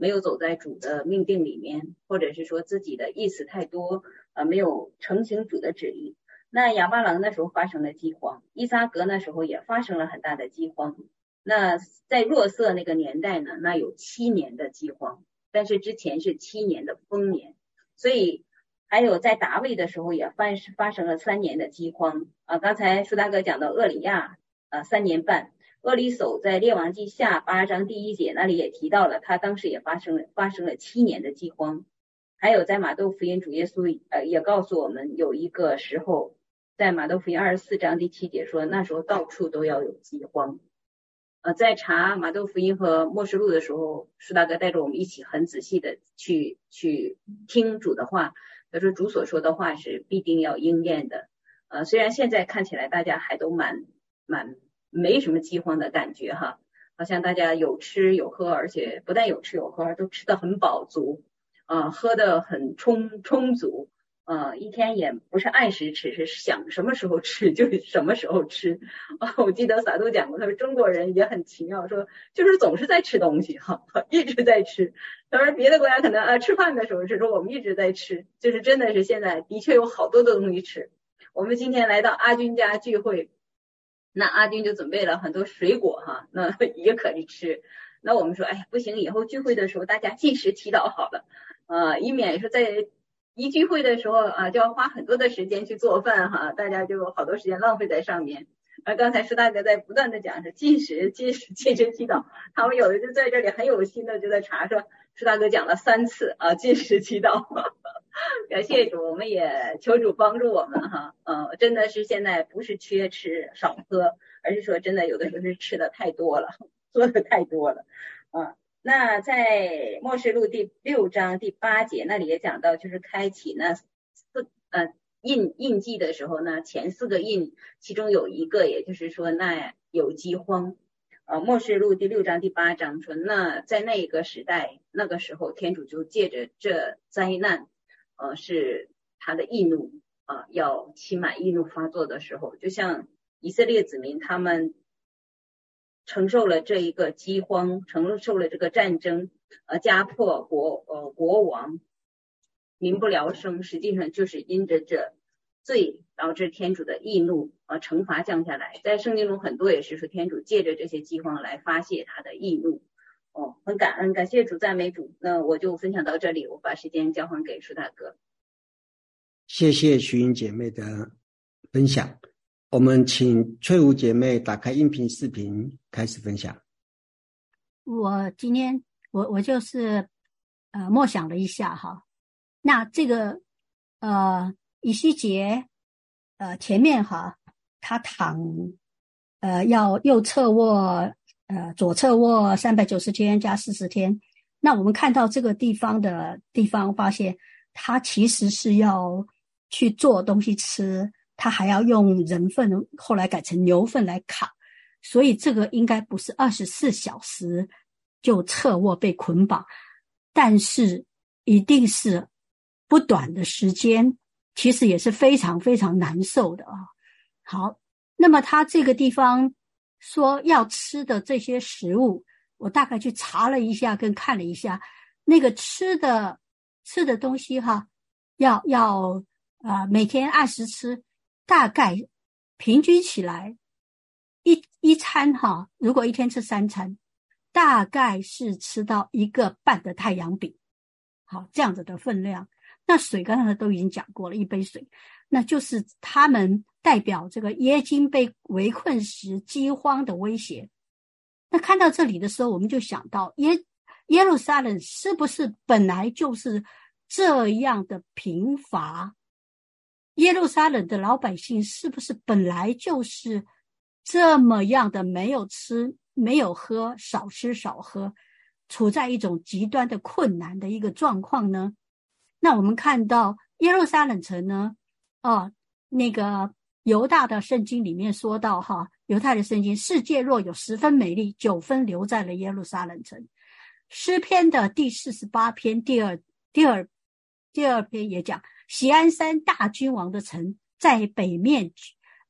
没有走在主的命定里面，或者是说自己的意思太多，没有承行主的旨意。那亚巴郎那时候发生了饥荒，伊撒格那时候也发生了很大的饥荒。那在若瑟那个年代呢，那有7年的饥荒，但是之前是7年的丰年。所以还有在大卫的时候也发生了3年的饥荒啊。刚才舒大哥讲到厄里亚3年半，厄里叟在列王记下8章第1节那里也提到了，他当时也发生了7年的饥荒。还有在马窦福音主耶稣也告诉我们，有一个时候在马窦福音24章第7节说，那时候到处都要有饥荒。在查马窦福音和默示录的时候，舒大哥带着我们一起很仔细的去听主的话。他说主所说的话是必定要应验的。虽然现在看起来大家还都蛮没什么饥荒的感觉哈，好像大家有吃有喝，而且不但有吃有喝，都吃得很饱足喝得很充足。一天也不是按时吃，是想什么时候吃就什么时候吃。我记得撒杜讲过，他说中国人也很奇妙，说就是总是在吃东西哈，一直在吃。他说别的国家可能吃饭的时候是说我们一直在吃，就是真的是现在的确有好多的东西吃。我们今天来到阿军家聚会，那阿军就准备了很多水果哈，那也可以吃。那我们说哎呀不行，以后聚会的时候大家禁食祈祷好了，以免说在一聚会的时候就要花很多的时间去做饭哈，大家就有好多时间浪费在上面。刚才舒大哥在不断的讲是禁食祈祷，他们有的就在这里很有心的就在查说舒大哥讲了3次禁食祈祷。感谢主，我们也求主帮助我们哈。真的是现在不是缺吃少喝，而是说真的有的时候是吃的太多了，喝的太多了那在默示录第6章第8节那里也讲到，就是开启那印记的时候呢，前4个印其中有一个也就是说那有饥荒。默示录第6章第8章说，那在那个时代那个时候天主就借着这灾难是他的义怒要期满义怒发作的时候，就像以色列子民他们承受了这一个饥荒，承受了这个战争家破国亡，民不聊生，实际上就是因着这罪导致天主的义怒惩罚降下来。在圣经中很多也是说天主借着这些饥荒来发泄他的义怒很感恩，感谢主，赞美主。那我就分享到这里，我把时间交还给舒大哥。
谢谢徐英姐妹的分享。我们请翠梧姐妹打开音频视频开始分享。
我今天我就是默想了一下哈，那这个以西结前面哈，他躺要右侧卧左侧卧390天加40天，那我们看到这个地方发现他其实是要去做东西吃，他还要用人粪，后来改成牛粪来烤，所以这个应该不是24小时就侧卧被捆绑，但是一定是不短的时间，其实也是非常非常难受的好，那么他这个地方说要吃的这些食物，我大概去查了一下跟看了一下，那个吃的东西哈，要每天按时吃，大概平均起来一餐哈，如果一天吃3餐，大概是吃到1个半的太阳饼，好，这样子的分量。那水刚才都已经讲过了，1杯水，那就是他们代表这个耶经被围困时饥荒的威胁。那看到这里的时候，我们就想到耶路撒冷是不是本来就是这样的贫乏？耶路撒冷的老百姓是不是本来就是这么样的没有吃没有喝，少吃少喝，处在一种极端的困难的一个状况呢？那我们看到耶路撒冷城呢那个犹大的圣经里面说到犹太的圣经，世界若有10分美丽，9分留在了耶路撒冷城。诗篇的第48篇第二篇也讲，锡安山大君王的城，在北面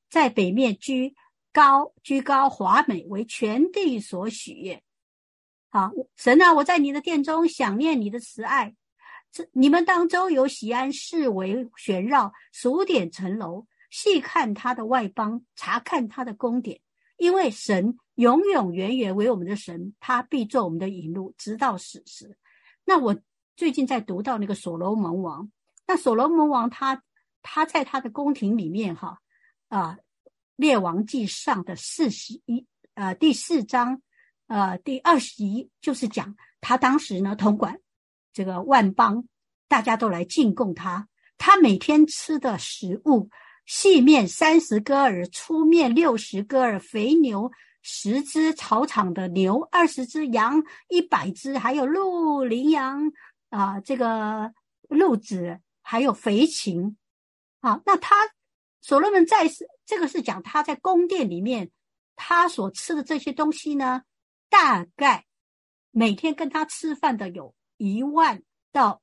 居高华美，为全地所喜悦。 好，神啊，我在你的殿中想念你的慈爱。你们当中有喜安视为旋绕，数点城楼，细看他的外邦，查看他的宫典。因为神永永远远为我们的神，他必做我们的引路，直到死时。那我最近在读到那个所罗门王，那所罗门王他在他的宫廷里面列王记上的第4章第21就是讲他当时呢统管这个万邦，大家都来进贡他。他每天吃的食物，细面30戈尔，粗面60戈尔，肥牛10只，草场的牛20只，羊100只，还有羚羊这个鹿子，还有肥禽。好，那所罗门在世，这个是讲他在宫殿里面他所吃的这些东西呢，大概每天跟他吃饭的有10000到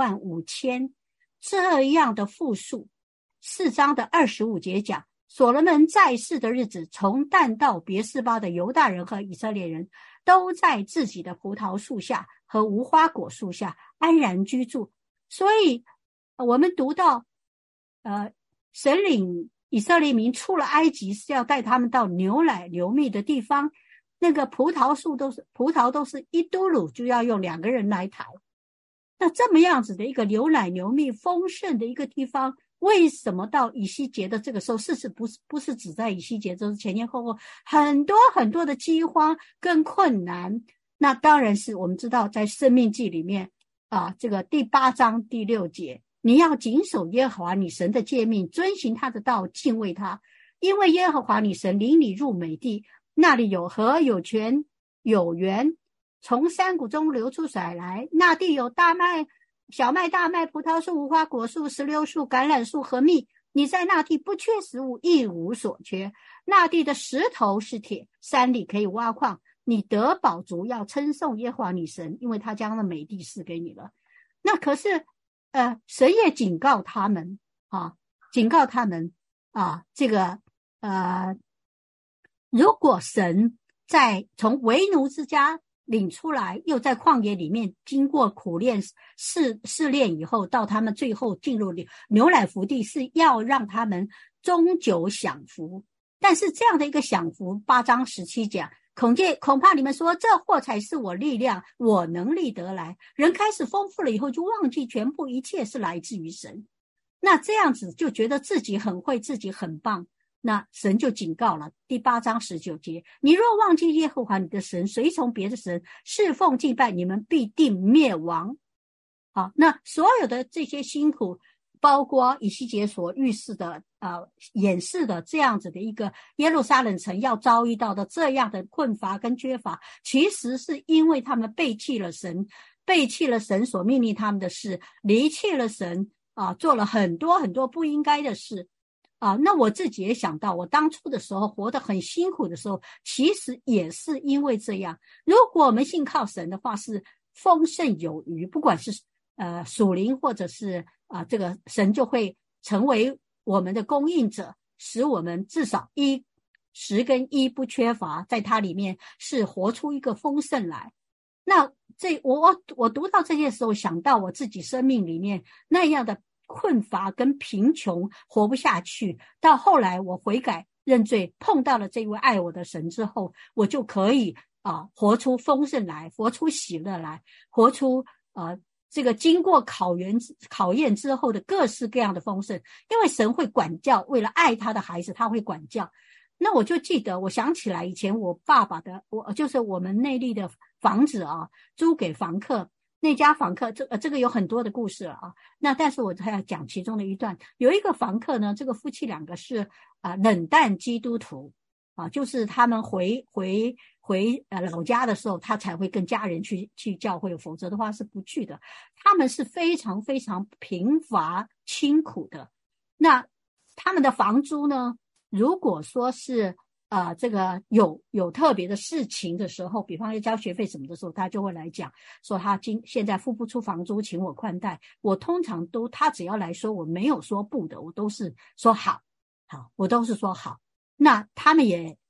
15000这样的复数。4章的25节讲，所罗门在世的日子，从但到别是巴的犹大人和以色列人都在自己的葡萄树下和无花果树下安然居住。所以我们读到神领以色列民出了埃及，是要带他们到牛奶流蜜的地方，那个葡萄都是1嘟噜就要用2个人来抬。那这么样子的一个牛奶流蜜丰盛的一个地方，为什么到以西结的这个时候，事实不是只在以西结，就是前前后后很多很多的饥荒跟困难。那当然是我们知道在申命记里面这个第8章第6节，你要谨守耶和华你神的诫命，遵行他的道，敬畏他，因为耶和华你神领你入美地，那里有河，有泉，有源，从山谷中流出水来，那地有大麦、小麦、大麦、葡萄树、无花果树、石榴树、橄榄树和蜜。你在那地不缺食物，一无所缺。那地的石头是铁，山里可以挖矿。你得饱足，要称颂耶和华你神，因为他将那美地赐给你了。那可是神也警告他们这个如果神从为奴之家领出来，又在旷野里面经过苦练试炼以后，到他们最后进入牛奶福地，是要让他们终久享福。但是这样的一个享福，8章17讲，恐怕你们说，这货才是我力量我能力得来。人开始丰富了以后，就忘记全部一切是来自于神，那这样子就觉得自己很会，自己很棒。那神就警告了，第8章19节，你若忘记耶和华你的神，随从别的神侍奉敬拜，你们必定灭亡。好，那所有的这些辛苦，包括以西结所预示的演示的这样子的一个耶路撒冷城要遭遇到的这样的困乏跟缺乏，其实是因为他们背弃了神所命令他们的事，离弃了神做了很多很多不应该的事。那我自己也想到，我当初的时候活得很辛苦的时候，其实也是因为这样。如果我们信靠神的话，是丰盛有余，不管是属灵或者是这个神就会成为我们的供应者，使我们至少10跟1不缺乏，在它里面是活出一个丰盛来。那我读到这些时候，想到我自己生命里面那样的困乏跟贫穷，活不下去。到后来我悔改认罪，碰到了这位爱我的神之后，我就可以活出丰盛来，活出喜乐来，活出这个经过考验之后的各式各样的丰盛。因为神会管教，为了爱他的孩子，他会管教。那我就记得，我想起来以前我爸爸就是我们内坜的房子租给房客。那家房客这个有很多的故事了那但是我还要讲其中的一段。有一个房客呢，这个夫妻2个是冷淡基督徒就是他们回老家的时候，他才会跟家人去教会，否则的话是不去的。他们是非常非常贫乏清苦的。那他们的房租呢，如果说是这个有特别的事情的时候，比方要交学费什么的时候，他就会来讲说他现在付不出房租，请我宽待。我通常他只要来说，我没有说不的，我都是说好，我都是说好。那他们也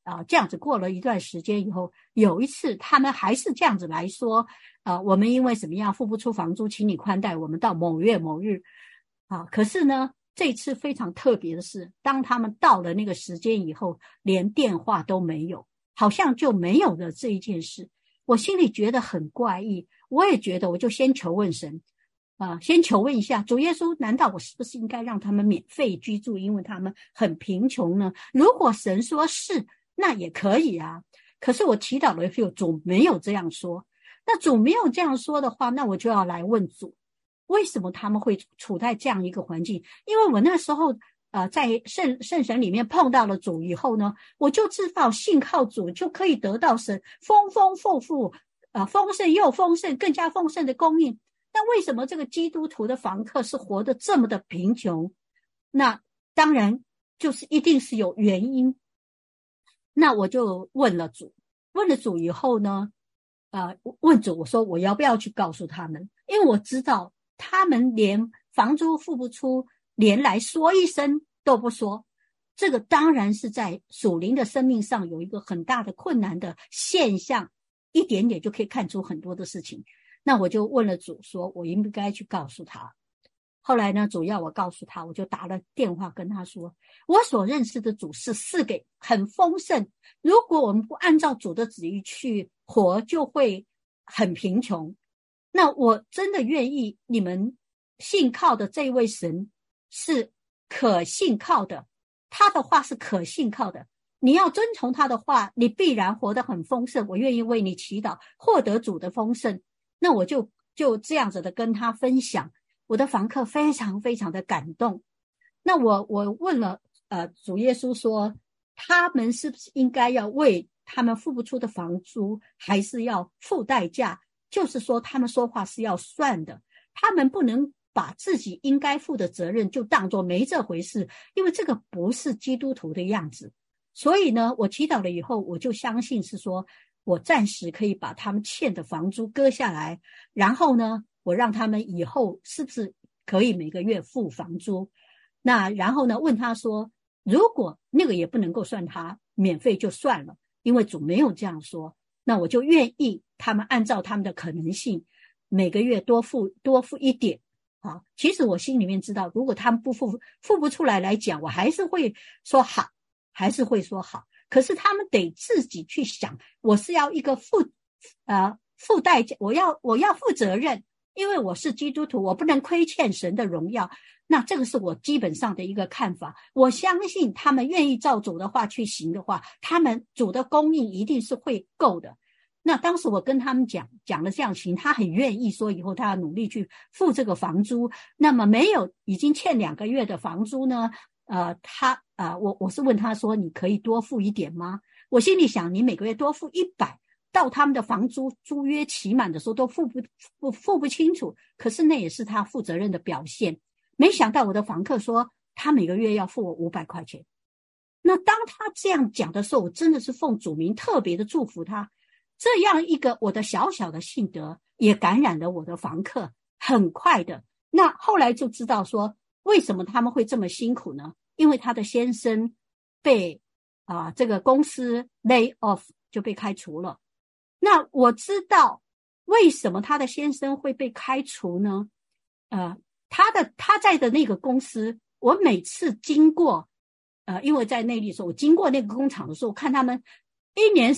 这样子过了一段时间以后，有一次他们还是这样子来说，我们因为怎么样付不出房租，请你宽待我们到某月某日。可是呢，这次非常特别的是，当他们到了那个时间以后，连电话都没有，好像就没有了这一件事。我心里觉得很怪异，我也觉得我就先求问神，先求问一下主耶稣，难道我是不是应该让他们免费居住，因为他们很贫穷呢？如果神说是，那也可以啊。可是我祈祷了以后，主没有这样说。那主没有这样说的话，那我就要来问主，为什么他们会处在这样一个环境？因为我那时候在圣神里面碰到了主以后呢，我就知道信靠主就可以得到神丰丰富富丰盛又丰盛更加丰盛的供应。那为什么这个基督徒的房客是活得这么的贫穷？那当然就是一定是有原因。那我就问了主以后呢，问主，我说我要不要去告诉他们？因为我知道他们连房租付不出，连来说一声都不说，这个当然是在属灵的生命上有一个很大的困难的现象，一点点就可以看出很多的事情。那我就问了主，说我应不应该去告诉他。后来呢，主要我告诉他，我就打了电话跟他说，我所认识的主是给很丰盛，如果我们不按照主的旨意去活，就会很贫穷。那我真的愿意你们信靠的这位神是可信靠的，他的话是可信靠的，你要遵从他的话，你必然活得很丰盛，我愿意为你祈祷，获得主的丰盛。那我就这样子的跟他分享，我的房客非常非常的感动。那我问了主耶稣说，他们是不是应该要为他们付不出的房租还是要付代价，就是说他们说话是要算的，他们不能把自己应该负的责任就当作没这回事，因为这个不是基督徒的样子。所以呢，我祈祷了以后，我就相信是说我暂时可以把他们欠的房租割下来，然后呢，我让他们以后是不是可以每个月付房租。那然后呢，问他说，如果那个也不能够算他免费就算了，因为主没有这样说，那我就愿意他们按照他们的可能性每个月多付一点。其实我心里面知道，如果他们付不出来讲，我还是会说好，可是他们得自己去想，我是要一个付代价，我要负责任，因为我是基督徒，我不能亏欠神的荣耀。那这个是我基本上的一个看法。我相信他们愿意照主的话去行的话，他们主的供应一定是会够的。那当时我跟他们讲了这样行，他很愿意说以后他要努力去付这个房租。那么没有已经欠2个月的房租呢，我是问他说，你可以多付一点吗？我心里想，你每个月多付100，到他们的房租租约期满的时候都付不清楚，可是那也是他负责任的表现。没想到我的房客说他每个月要付我500块钱。那当他这样讲的时候，我真的是奉主名特别的祝福他。这样一个我的小小的信德也感染了我的房客，很快的。那后来就知道说为什么他们会这么辛苦呢？因为他的先生被这个公司 lay off 就被开除了。那我知道为什么他的先生会被开除呢？他在的那个公司，我每次经过因为在内地的时候，我经过那个工厂的时候，看他们1年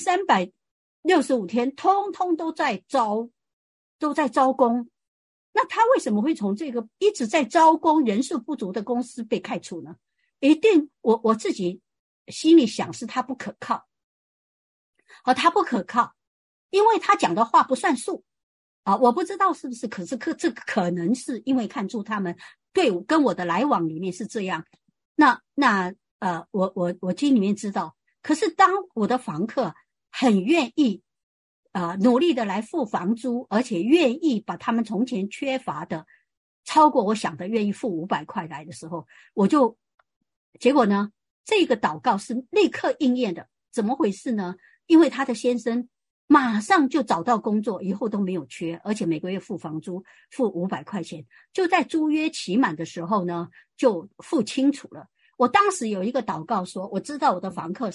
365天通通都在招工。那他为什么会从这个一直在招工人数不足的公司被开除呢？一定我自己心里想是他不可靠。他不可靠，因为他讲的话不算数。我不知道是不是，可是这个可能是因为看出他们对跟我的来往里面是这样。那我心里面知道，可是当我的房客很愿意努力的来付房租，而且愿意把他们从前缺乏的超过我想的愿意付500块来的时候，结果呢，这个祷告是立刻应验的。怎么回事呢？因为他的先生马上就找到工作，以后都没有缺，而且每个月付房租付500块钱，就在租约期满的时候呢就付清楚了。我当时有一个祷告说，我知道我的房客是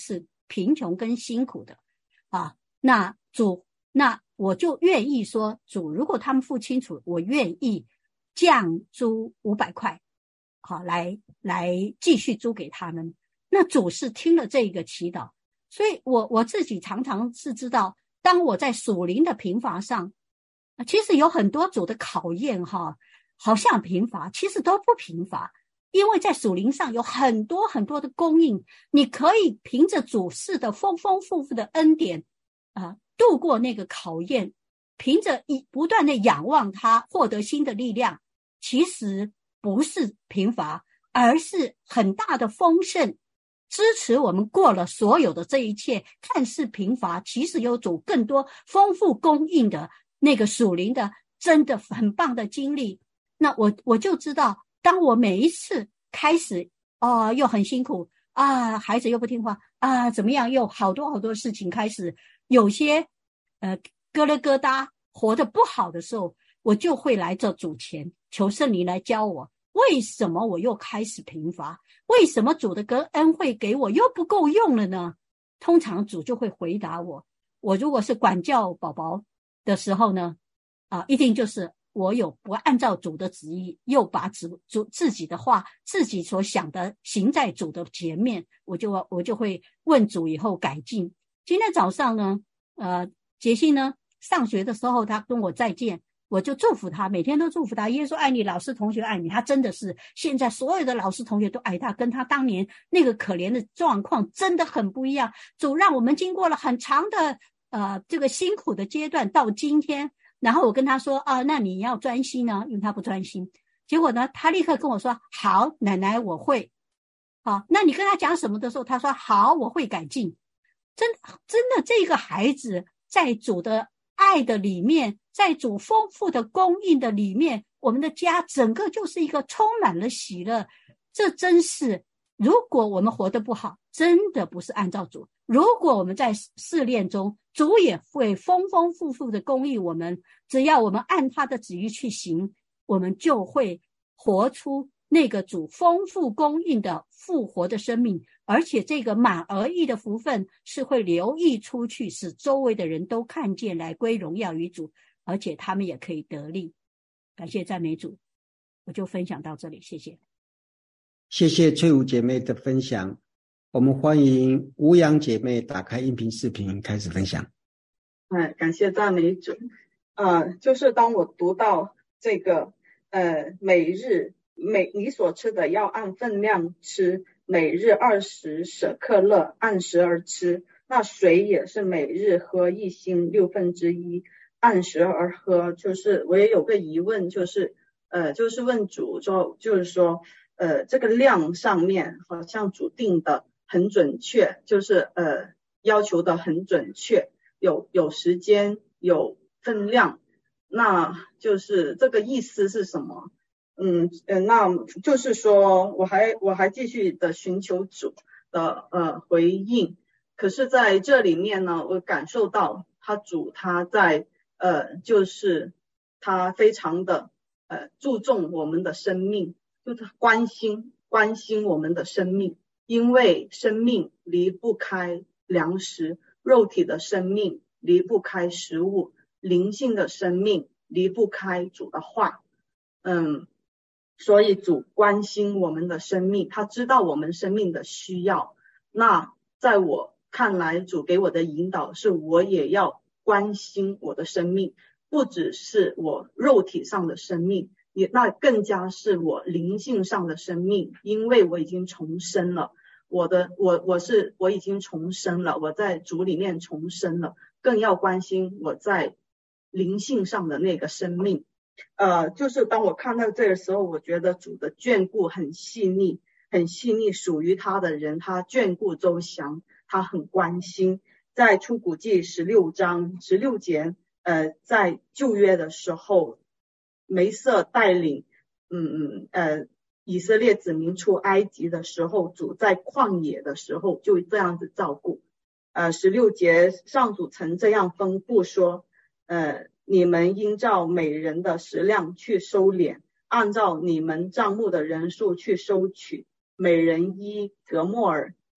贫穷跟辛苦的啊。那我就愿意说，主如果他们付清楚，我愿意降租500块，好，来继续租给他们。那主是听了这个祈祷，所以我自己常常是知道，当我在属灵的贫乏上，其实有很多主的考验哈，好像贫乏，其实都不贫乏，因为在属灵上有很多很多的供应，你可以凭着主事的丰丰富富的恩典度过那个考验，凭着不断的仰望他，获得新的力量，其实不是贫乏，而是很大的丰盛，支持我们过了所有的这一切。看似贫乏，其实有主更多丰富供应的那个属灵的真的很棒的经历。那我就知道，当我每一次开始又很辛苦孩子又不听话怎么样，又好多事情开始有些疙了疙瘩活得不好的时候，我就会来这主前求圣灵来教我，为什么我又开始贫乏，为什么主的恩惠给我又不够用了呢？通常主就会回答我如果是管教宝宝的时候呢一定就是我有不按照主的旨意，又把自己的话，自己所想的行在主的前面，我就会问主以后改进。今天早上呢杰西呢上学的时候，他跟我再见，我就祝福他，每天都祝福他，耶稣爱你，老师同学爱你。他真的是现在所有的老师同学都爱他，跟他当年那个可怜的状况真的很不一样。主让我们经过了很长的这个辛苦的阶段到今天，然后我跟他说那你要专心呢，因为他不专心。结果呢他立刻跟我说，好，奶奶我会。好，那你跟他讲什么的时候，他说好，我会改进。真的这个孩子在主的爱的里面，在主丰富的供应的里面，我们的家整个就是一个充满了喜乐。这真是，如果我们活得不好，真的不是按照主。如果我们在试炼中，主也会丰丰富富的供应我们，只要我们按他的旨意去行，我们就会活出那个主丰富供应的复活的生命。而且这个满而溢的福分是会流溢出去，使周围的人都看见，来归荣耀于主，而且他们也可以得利。感谢赞美主，我就分享到这里，谢谢。
谢谢翠舞姐妹的分享。我们欢迎吴阳姐妹打开音频视频开始分享。
感谢赞美主。就是当我读到这个每日你所吃的要按分量吃，每日20舍克勒，按时而吃。那水也是每日喝1星1/6，按时而喝。就是我也有个疑问，就是问主说，就是说这个量上面好像主定的很准确，就是要求的很准确，有时间有分量，那就是这个意思是什么？那就是说我还继续的寻求主的回应。可是在这里面呢，我感受到主他在就是他非常的注重我们的生命，就是关心我们的生命，因为生命离不开粮食，肉体的生命离不开食物，灵性的生命离不开主的话。所以主关心我们的生命，他知道我们生命的需要。那在我看来，主给我的引导是我也要关心我的生命，不只是我肉体上的生命，那更加是我灵性上的生命，因为我已经重生了。我已经重生了，我在主里面重生了，更要关心我在灵性上的那个生命。就是当我看到这个时候，我觉得主的眷顾很细腻，属于他的人，他眷顾周详，他很关心。在出谷记16章16节，在旧约的时候，梅瑟带领以色列子民出埃及的时候，主在旷野的时候就这样子照顾。16节上主曾这样吩咐说，你们应照每人的食量去收敛，按照你们帐幕的人数去收取，每人1革莫尔。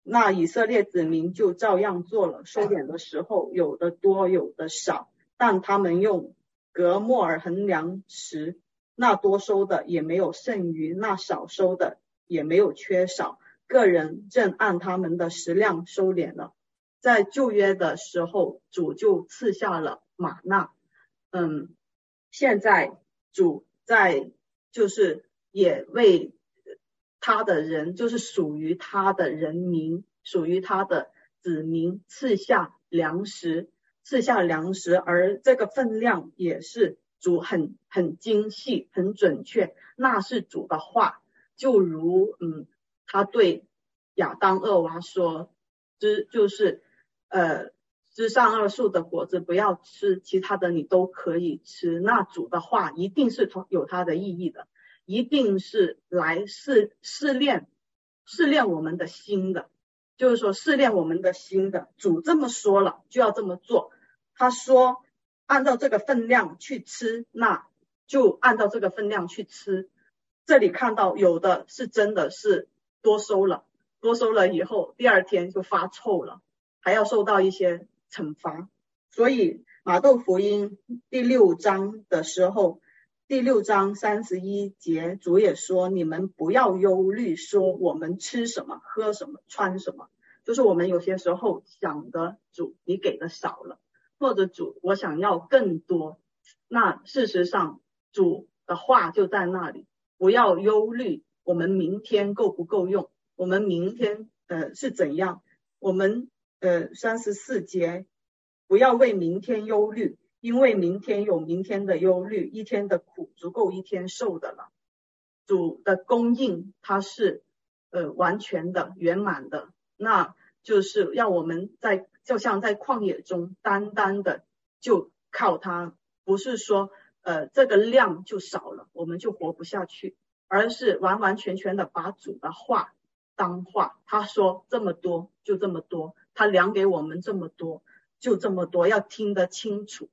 那以色列子民就照样做了，收敛的时候有的多有的少，但他们用革末尔衡量时，那多收的也没有剩余，那少收的也没有缺少，个人正按他们的食量收敛了。在旧约的时候，主就赐下了玛纳，现在主在就是也为他的人，就是属于他的人民，属于他的子民赐下粮食，而这个分量也是主很精细很准确，那是主的话，就如他对亚当厄娃说，就是枝上二树的果子不要吃，其他的你都可以吃。那主的话一定是有它的意义的，一定是来试炼我们的心的，就是说试炼我们的心的。主这么说了就要这么做，他说按照这个分量去吃，那就按照这个分量去吃。这里看到有的是真的是多收了以后第二天就发臭了，还要受到一些惩罚。所以马窦福音第6章的时候，第6章31节，主也说你们不要忧虑说我们吃什么喝什么穿什么，就是我们有些时候想的主你给的少了，或者主我想要更多，那事实上主的话就在那里，不要忧虑我们明天够不够用，我们明天是怎样，我们34节，不要为明天忧虑，因为明天有明天的忧虑，一天的苦足够一天受的了。主的供应它是完全的圆满的，那就是要我们就像在旷野中单单的就靠它，不是说这个量就少了我们就活不下去，而是完完全全的把主的话当话，他说这么多就这么多，他量给我们这么多就这么多，要听得清楚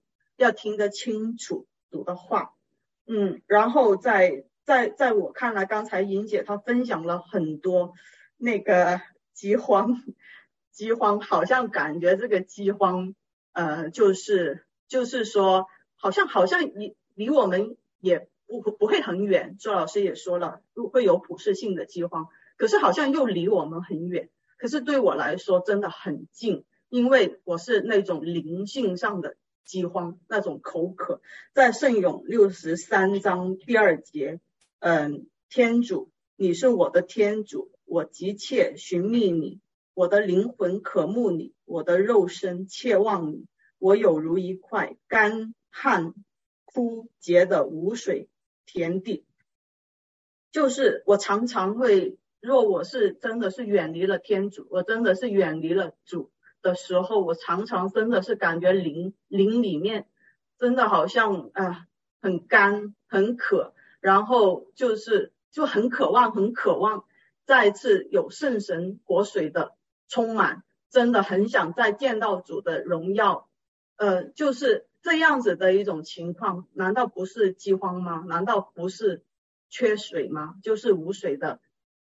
主的话。然后在我看来，刚才莹姐她分享了很多那个饥荒，好像感觉这个饥荒就是说好像离我们也不会很远，周老师也说了会有普世性的饥荒，可是好像又离我们很远，可是对我来说真的很近，因为我是那种灵性上的饥荒，那种口渴。在圣咏63章第2节，天主你是我的天主，我急切寻觅你，我的灵魂渴慕你，我的肉身切望你，我有如一块干旱枯竭的无水田地。就是我常常会，若我是真的是远离了天主，我真的是远离了主的时候，我常常真的是感觉灵里面真的好像很干很渴，然后就很渴望再次有圣神活水的充满，真的很想再见到主的荣耀。就是这样子的一种情况，难道不是饥荒吗？难道不是缺水吗？就是无水的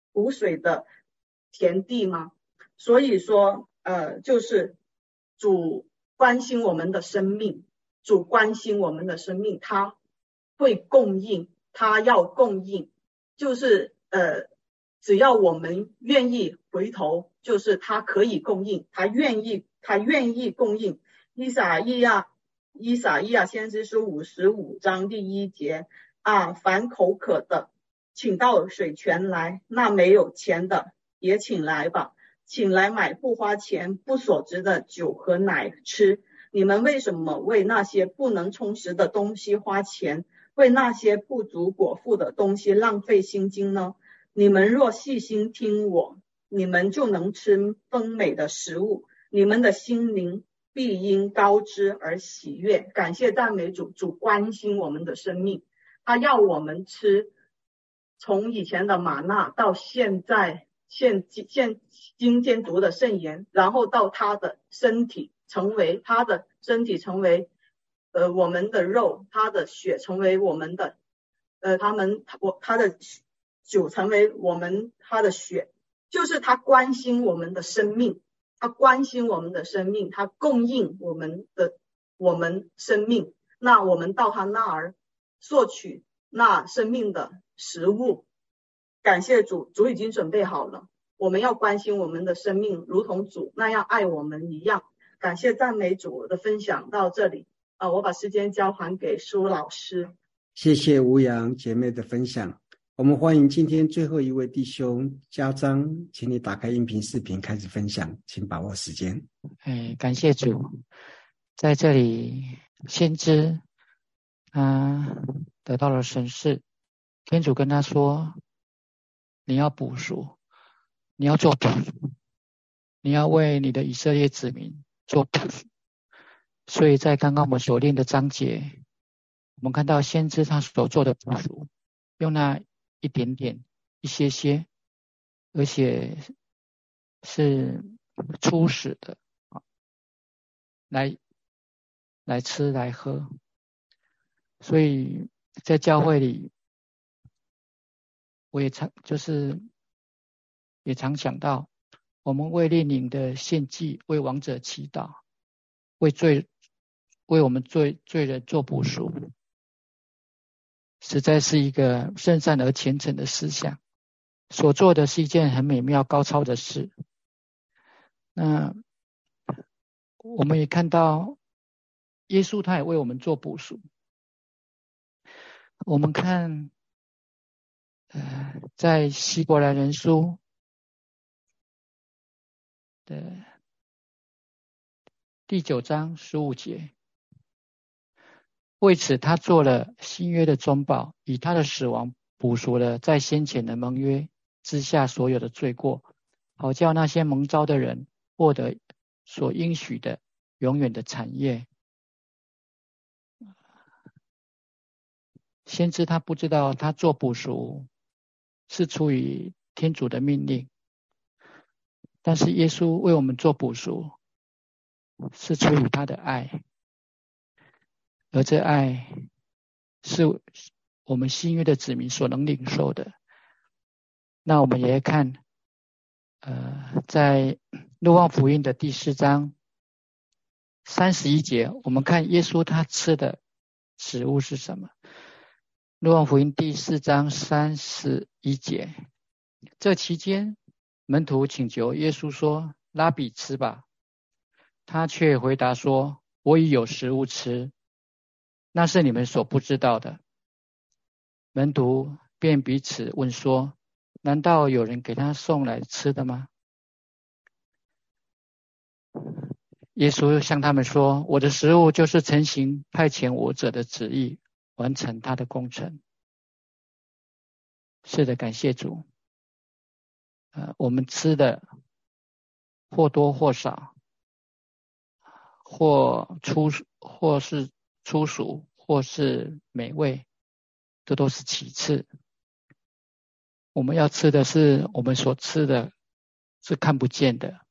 田地吗？所以说就是主关心我们的生命，他会供应，他要供应，就是只要我们愿意回头，就是他可以供应，他愿意供应。以撒意亚先知书55章第1节，凡口渴的请到水泉来，那没有钱的也请来吧，请来买不花钱不所值的酒和奶吃。你们为什么为那些不能充实的东西花钱，为那些不足果腹的东西浪费心经呢？你们若细心听我，你们就能吃丰美的食物，你们的心灵必因高知而喜悦。感谢赞美主，主关心我们的生命，他要我们吃，从以前的玛纳到现在今天读的圣言，然后到他的身体成为我们的肉，他的血成为我们的他的酒成为他的血， 就是他关心我们的生命，他关心我们的生命，他供应我们生命，那我们到他那儿索取那生命的食物。感谢主，主已经准备好了，我们要关心我们的生命，如同主那样爱我们一样。感谢赞美主，我的分享到这里我把时间交还给苏老师。
谢谢吴阳姐妹的分享。我们欢迎今天最后一位弟兄家章，请你打开音频视频开始分享，请把握时间。
感谢主。在这里先知得到了神视，天主跟他说，你要补赎，你要做补赎，你要为你的以色列子民做补赎。所以在刚刚我们所念的章节，我们看到先知他所做的补赎，用那一点点一些，而且是初始的来吃来喝。所以在教会里，我也常想到，我们为列宁的献祭，为亡者祈祷，为我们罪人做补赎，实在是一个圣善而虔诚的思想，所做的是一件很美妙高超的事。那我们也看到耶稣他也为我们做补赎。我们看在希伯来人书的第9章15节，为此他做了新约的中保，以他的死亡补赎了在先前的盟约之下所有的罪过，好叫那些蒙召的人获得所应许的永远的产业。先知他不知道他做补赎是出于天主的命令，但是耶稣为我们做补赎是出于他的爱，而这爱是我们新约的子民所能领受的。那我们也看在路望福音的第4章31节，我们看耶稣他吃的食物是什么。路望福音第4章31节，这期间门徒请求耶稣说，拉比吃吧。他却回答说，我已有食物吃，那是你们所不知道的。门徒便彼此问说，难道有人给他送来吃的吗？耶稣向他们说，我的食物就是承行派遣我者的旨意，完成他的工程。是的，感谢主。我们吃的或多或少，或是粗俗，或是美味，这都是其次。我们要吃的是我们所吃的是看不见的，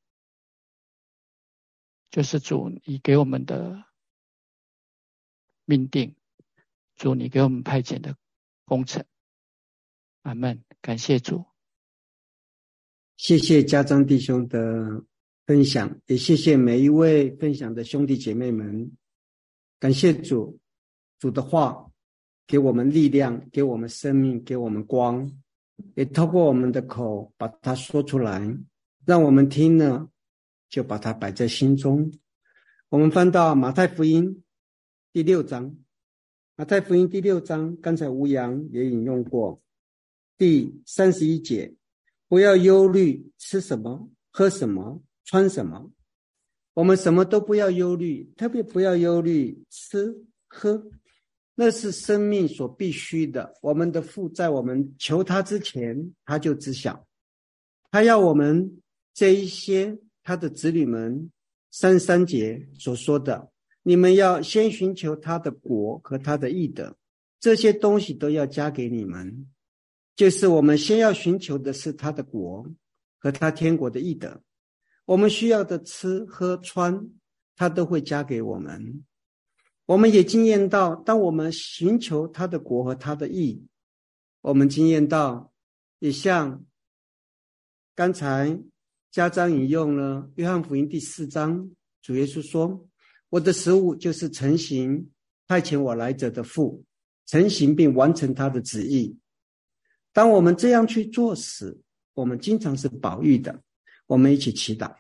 就是主你给我们的命定，主你给我们派遣的工程。阿们，感谢主。
谢谢家章弟兄的分享，也谢谢每一位分享的兄弟姐妹们。感谢主，主的话给我们力量，给我们生命，给我们光，也透过我们的口把它说出来，让我们听了就把它摆在心中。我们翻到马太福音第6章，马太福音第6章，刚才吴阳也引用过第31节，不要忧虑吃什么喝什么穿什么。我们什么都不要忧虑，特别不要忧虑吃喝，那是生命所必须的。我们的父在我们求他之前，他就知晓，他要我们这一些他的子女们33节所说的，你们要先寻求他的国和他的义德，这些东西都要加给你们。就是我们先要寻求的是他的国和他天国的义德，我们需要的吃喝穿他都会加给我们。我们也经验到，当我们寻求他的国和他的义，我们经验到也像刚才家长引用了约翰福音第4章，主耶稣说，我的食物就是承行派遣我来者的父，承行并完成他的旨意。当我们这样去做时，我们经常是宝玉的。我们一起祈祷。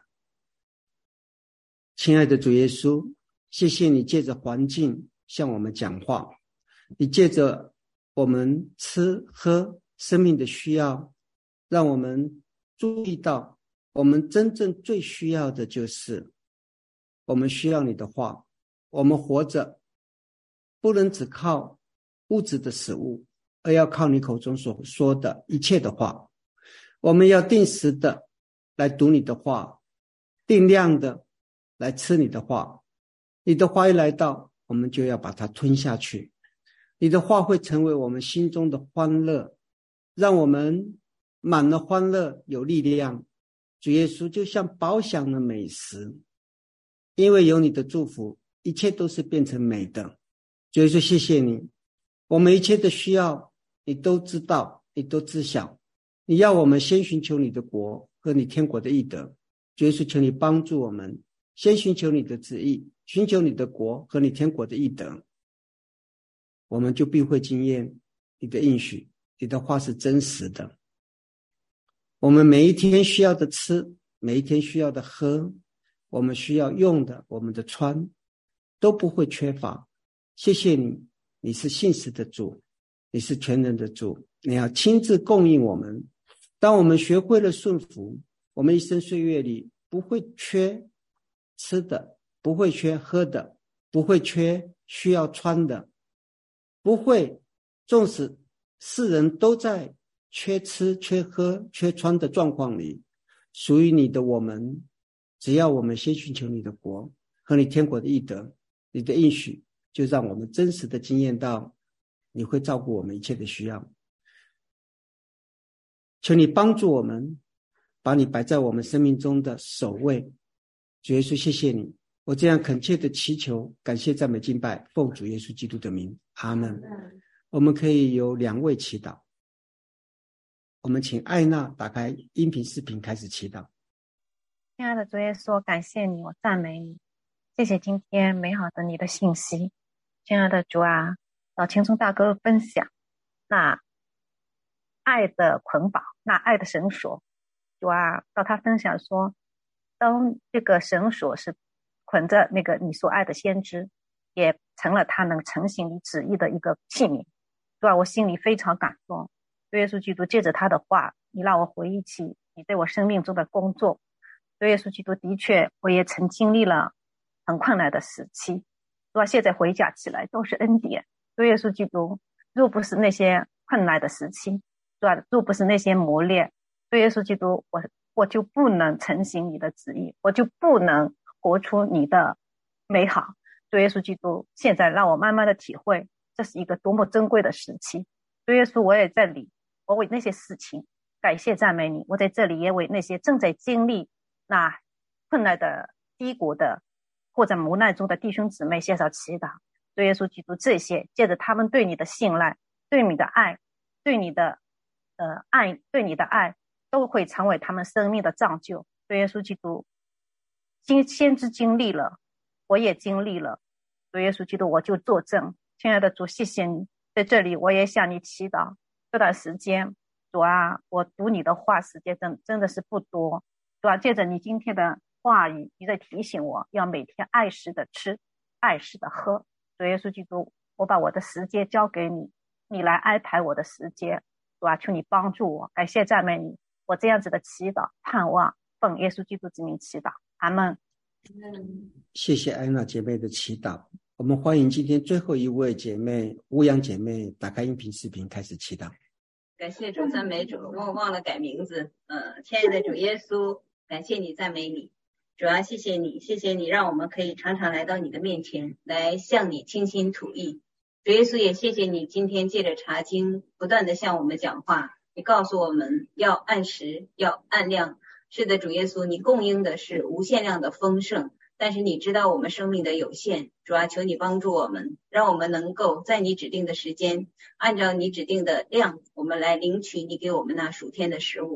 亲爱的主耶稣，谢谢你借着环境向我们讲话，你借着我们吃喝生命的需要，让我们注意到我们真正最需要的就是我们需要你的话。我们活着不能只靠物质的食物，而要靠你口中所说的一切的话。我们要定时的来读你的话，定量的来吃你的话。你的话一来到，我们就要把它吞下去。你的话会成为我们心中的欢乐，让我们满了欢乐，有力量。主耶稣就像饱享了美食，因为有你的祝福，一切都是变成美的。主耶稣，谢谢你，我们一切的需要你都知道，你都知晓。你要我们先寻求你的国和你天国的义德。主耶稣，求你帮助我们先寻求你的旨意，寻求你的国和你天国的义德，我们就必会经验你的应许，你的话是真实的。我们每一天需要的吃，每一天需要的喝，我们需要用的，我们的穿，都不会缺乏。谢谢你，你是信实的主，你是全能的主，你要亲自供应我们。当我们学会了顺服，我们一生岁月里不会缺吃的，不会缺喝的，不会缺需要穿的，不会，纵使世人都在缺吃缺喝缺穿的状况里，属于你的我们，只要我们先寻求你的国和你天国的义德，你的应许就让我们真实的经验到你会照顾我们一切的需要。求你帮助我们，把你摆在我们生命中的首位。主耶稣，谢谢你，我这样恳切的祈求，感谢赞美敬拜，奉主耶稣基督的名，阿们。我们可以有2位祈祷。我们请艾娜打开音频视频开始祈祷。
亲爱的主耶稣，感谢你，我赞美你，谢谢今天美好的你的信息。亲爱的主啊，老青松大哥分享那爱的捆绑，那爱的绳索。主啊，到他分享说，当这个绳索是捆着那个你所爱的先知，也成了他能成行你旨意的一个器皿。主啊，我心里非常感动。主耶稣基督借着他的话，你让我回忆起你对我生命中的工作。主耶稣基督，的确我也曾经历了很困难的时期，主啊，现在回想起来都是恩典。主耶稣基督，若不是那些困难的时期，主啊，若不是那些磨练，主耶稣基督，我就不能成行你的旨意，我就不能活出你的美好。主耶稣基督，现在让我慢慢的体会，这是一个多么珍贵的时期。主耶稣，我也在这里，我为那些事情感谢赞美你。我在这里也为那些正在经历那困难的低谷的或者无奈中的弟兄姊妹献上祈祷。主耶稣基督，这些借着他们对你的信赖，对你的爱，对你的爱都会成为他们生命的造就。主耶稣基督，先知经历了，我也经历了。主耶稣基督，我就作证。亲爱的主，谢谢你，在这里我也向你祈祷。这段时间，主啊，我读你的话时间真的是不多。主啊，借着你今天的话语，你在提醒我要每天爱惜的吃，爱惜的喝。主耶稣基督，我把我的时间交给你，你来安排我的时间。主啊，求你帮助我，感谢赞美你。我这样子的祈祷盼望，奉耶稣基督之名祈祷，阿们。
谢谢安娜姐妹的祈祷。我们欢迎今天最后一位姐妹乌阳姐妹打开音频视频开始祈祷。
感谢主，赞美主，我忘了改名字。亲爱的主耶稣，感谢你，赞美你。主啊，谢谢你，谢谢你让我们可以常常来到你的面前，来向你倾心吐意。主耶稣，也谢谢你今天借着查经不断的向我们讲话，你告诉我们要按时，要按量。是的，主耶稣，你供应的是无限量的丰盛，但是你知道我们生命的有限。主啊，求你帮助我们，让我们能够在你指定的时间，按照你指定的量，我们来领取你给我们那属天的食物。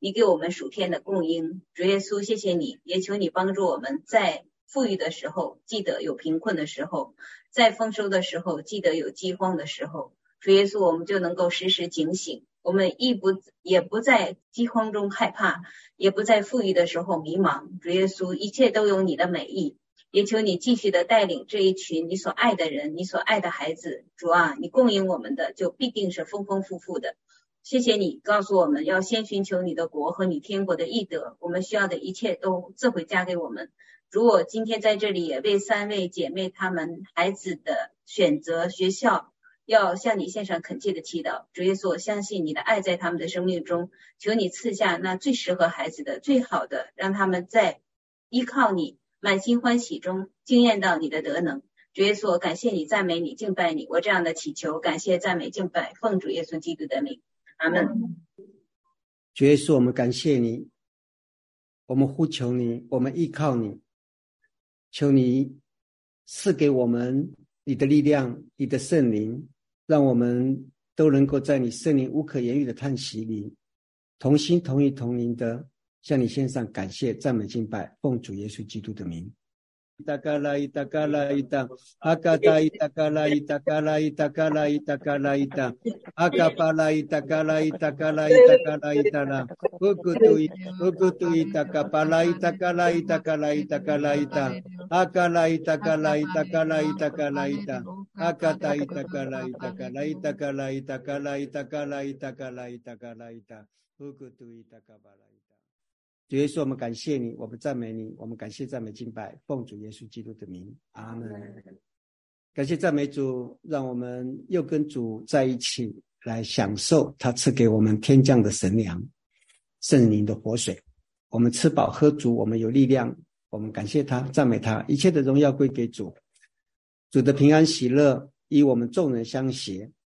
你给我们属天的供应。主耶稣，谢谢你，也求你帮助我们在富裕的时候记得有贫困的时候，在丰收的时候记得有饥荒的时候。主耶稣，我们就能够时时警醒，我们也不在饥荒中害怕，也不在富裕的时候迷茫。主耶稣，一切都有你的美意，也求你继续的带领这一群你所爱的人，你所爱的孩子。主啊，你供应我们的就必定是丰丰富富的。谢谢你告诉我们要先寻求你的国和你天国的义德，我们需要的一切都自会加给我们。主，我今天在这里也为3位姐妹她们孩子的选择学校要向你献上恳切的祈祷。主耶稣，我相信你的爱在他们的生命中，求你赐下那最适合孩子的最好的，让他们在依靠你满心欢喜中经验到你的德能。主耶稣，我感谢你，赞美你，敬拜你。我这样的祈求感谢赞美敬拜，奉主耶稣基督的名，阿们。
主耶稣，我们感谢你，我们呼求你，我们依靠你，求你赐给我们你的力量，你的圣灵，让我们都能够在你圣灵无可言喻的叹息里，同心同意同灵的向你献上感谢赞美敬拜，奉主耶稣基督的名。Itakala itakala ita akata itakala itakala itakala itakala ita akapala itakala itakala itakala itala ukutu itakapala itakala itakala itakala ita akala itakala itakala itakala ita akata itakala itakala itakala itakala itakala itakala itakala ita ukutu itakapala ita。主耶稣，我们感谢你，我们赞美你，我们感谢赞美敬拜，奉主耶稣基督的名，阿们。感谢赞美主，让我们又跟主在一起来享受他赐给我们天降的神粮，圣灵的活水。我们吃饱喝足，我们有力量，我们感谢他，赞美他，一切的荣耀归给主。主的平安喜乐与我们众人相携，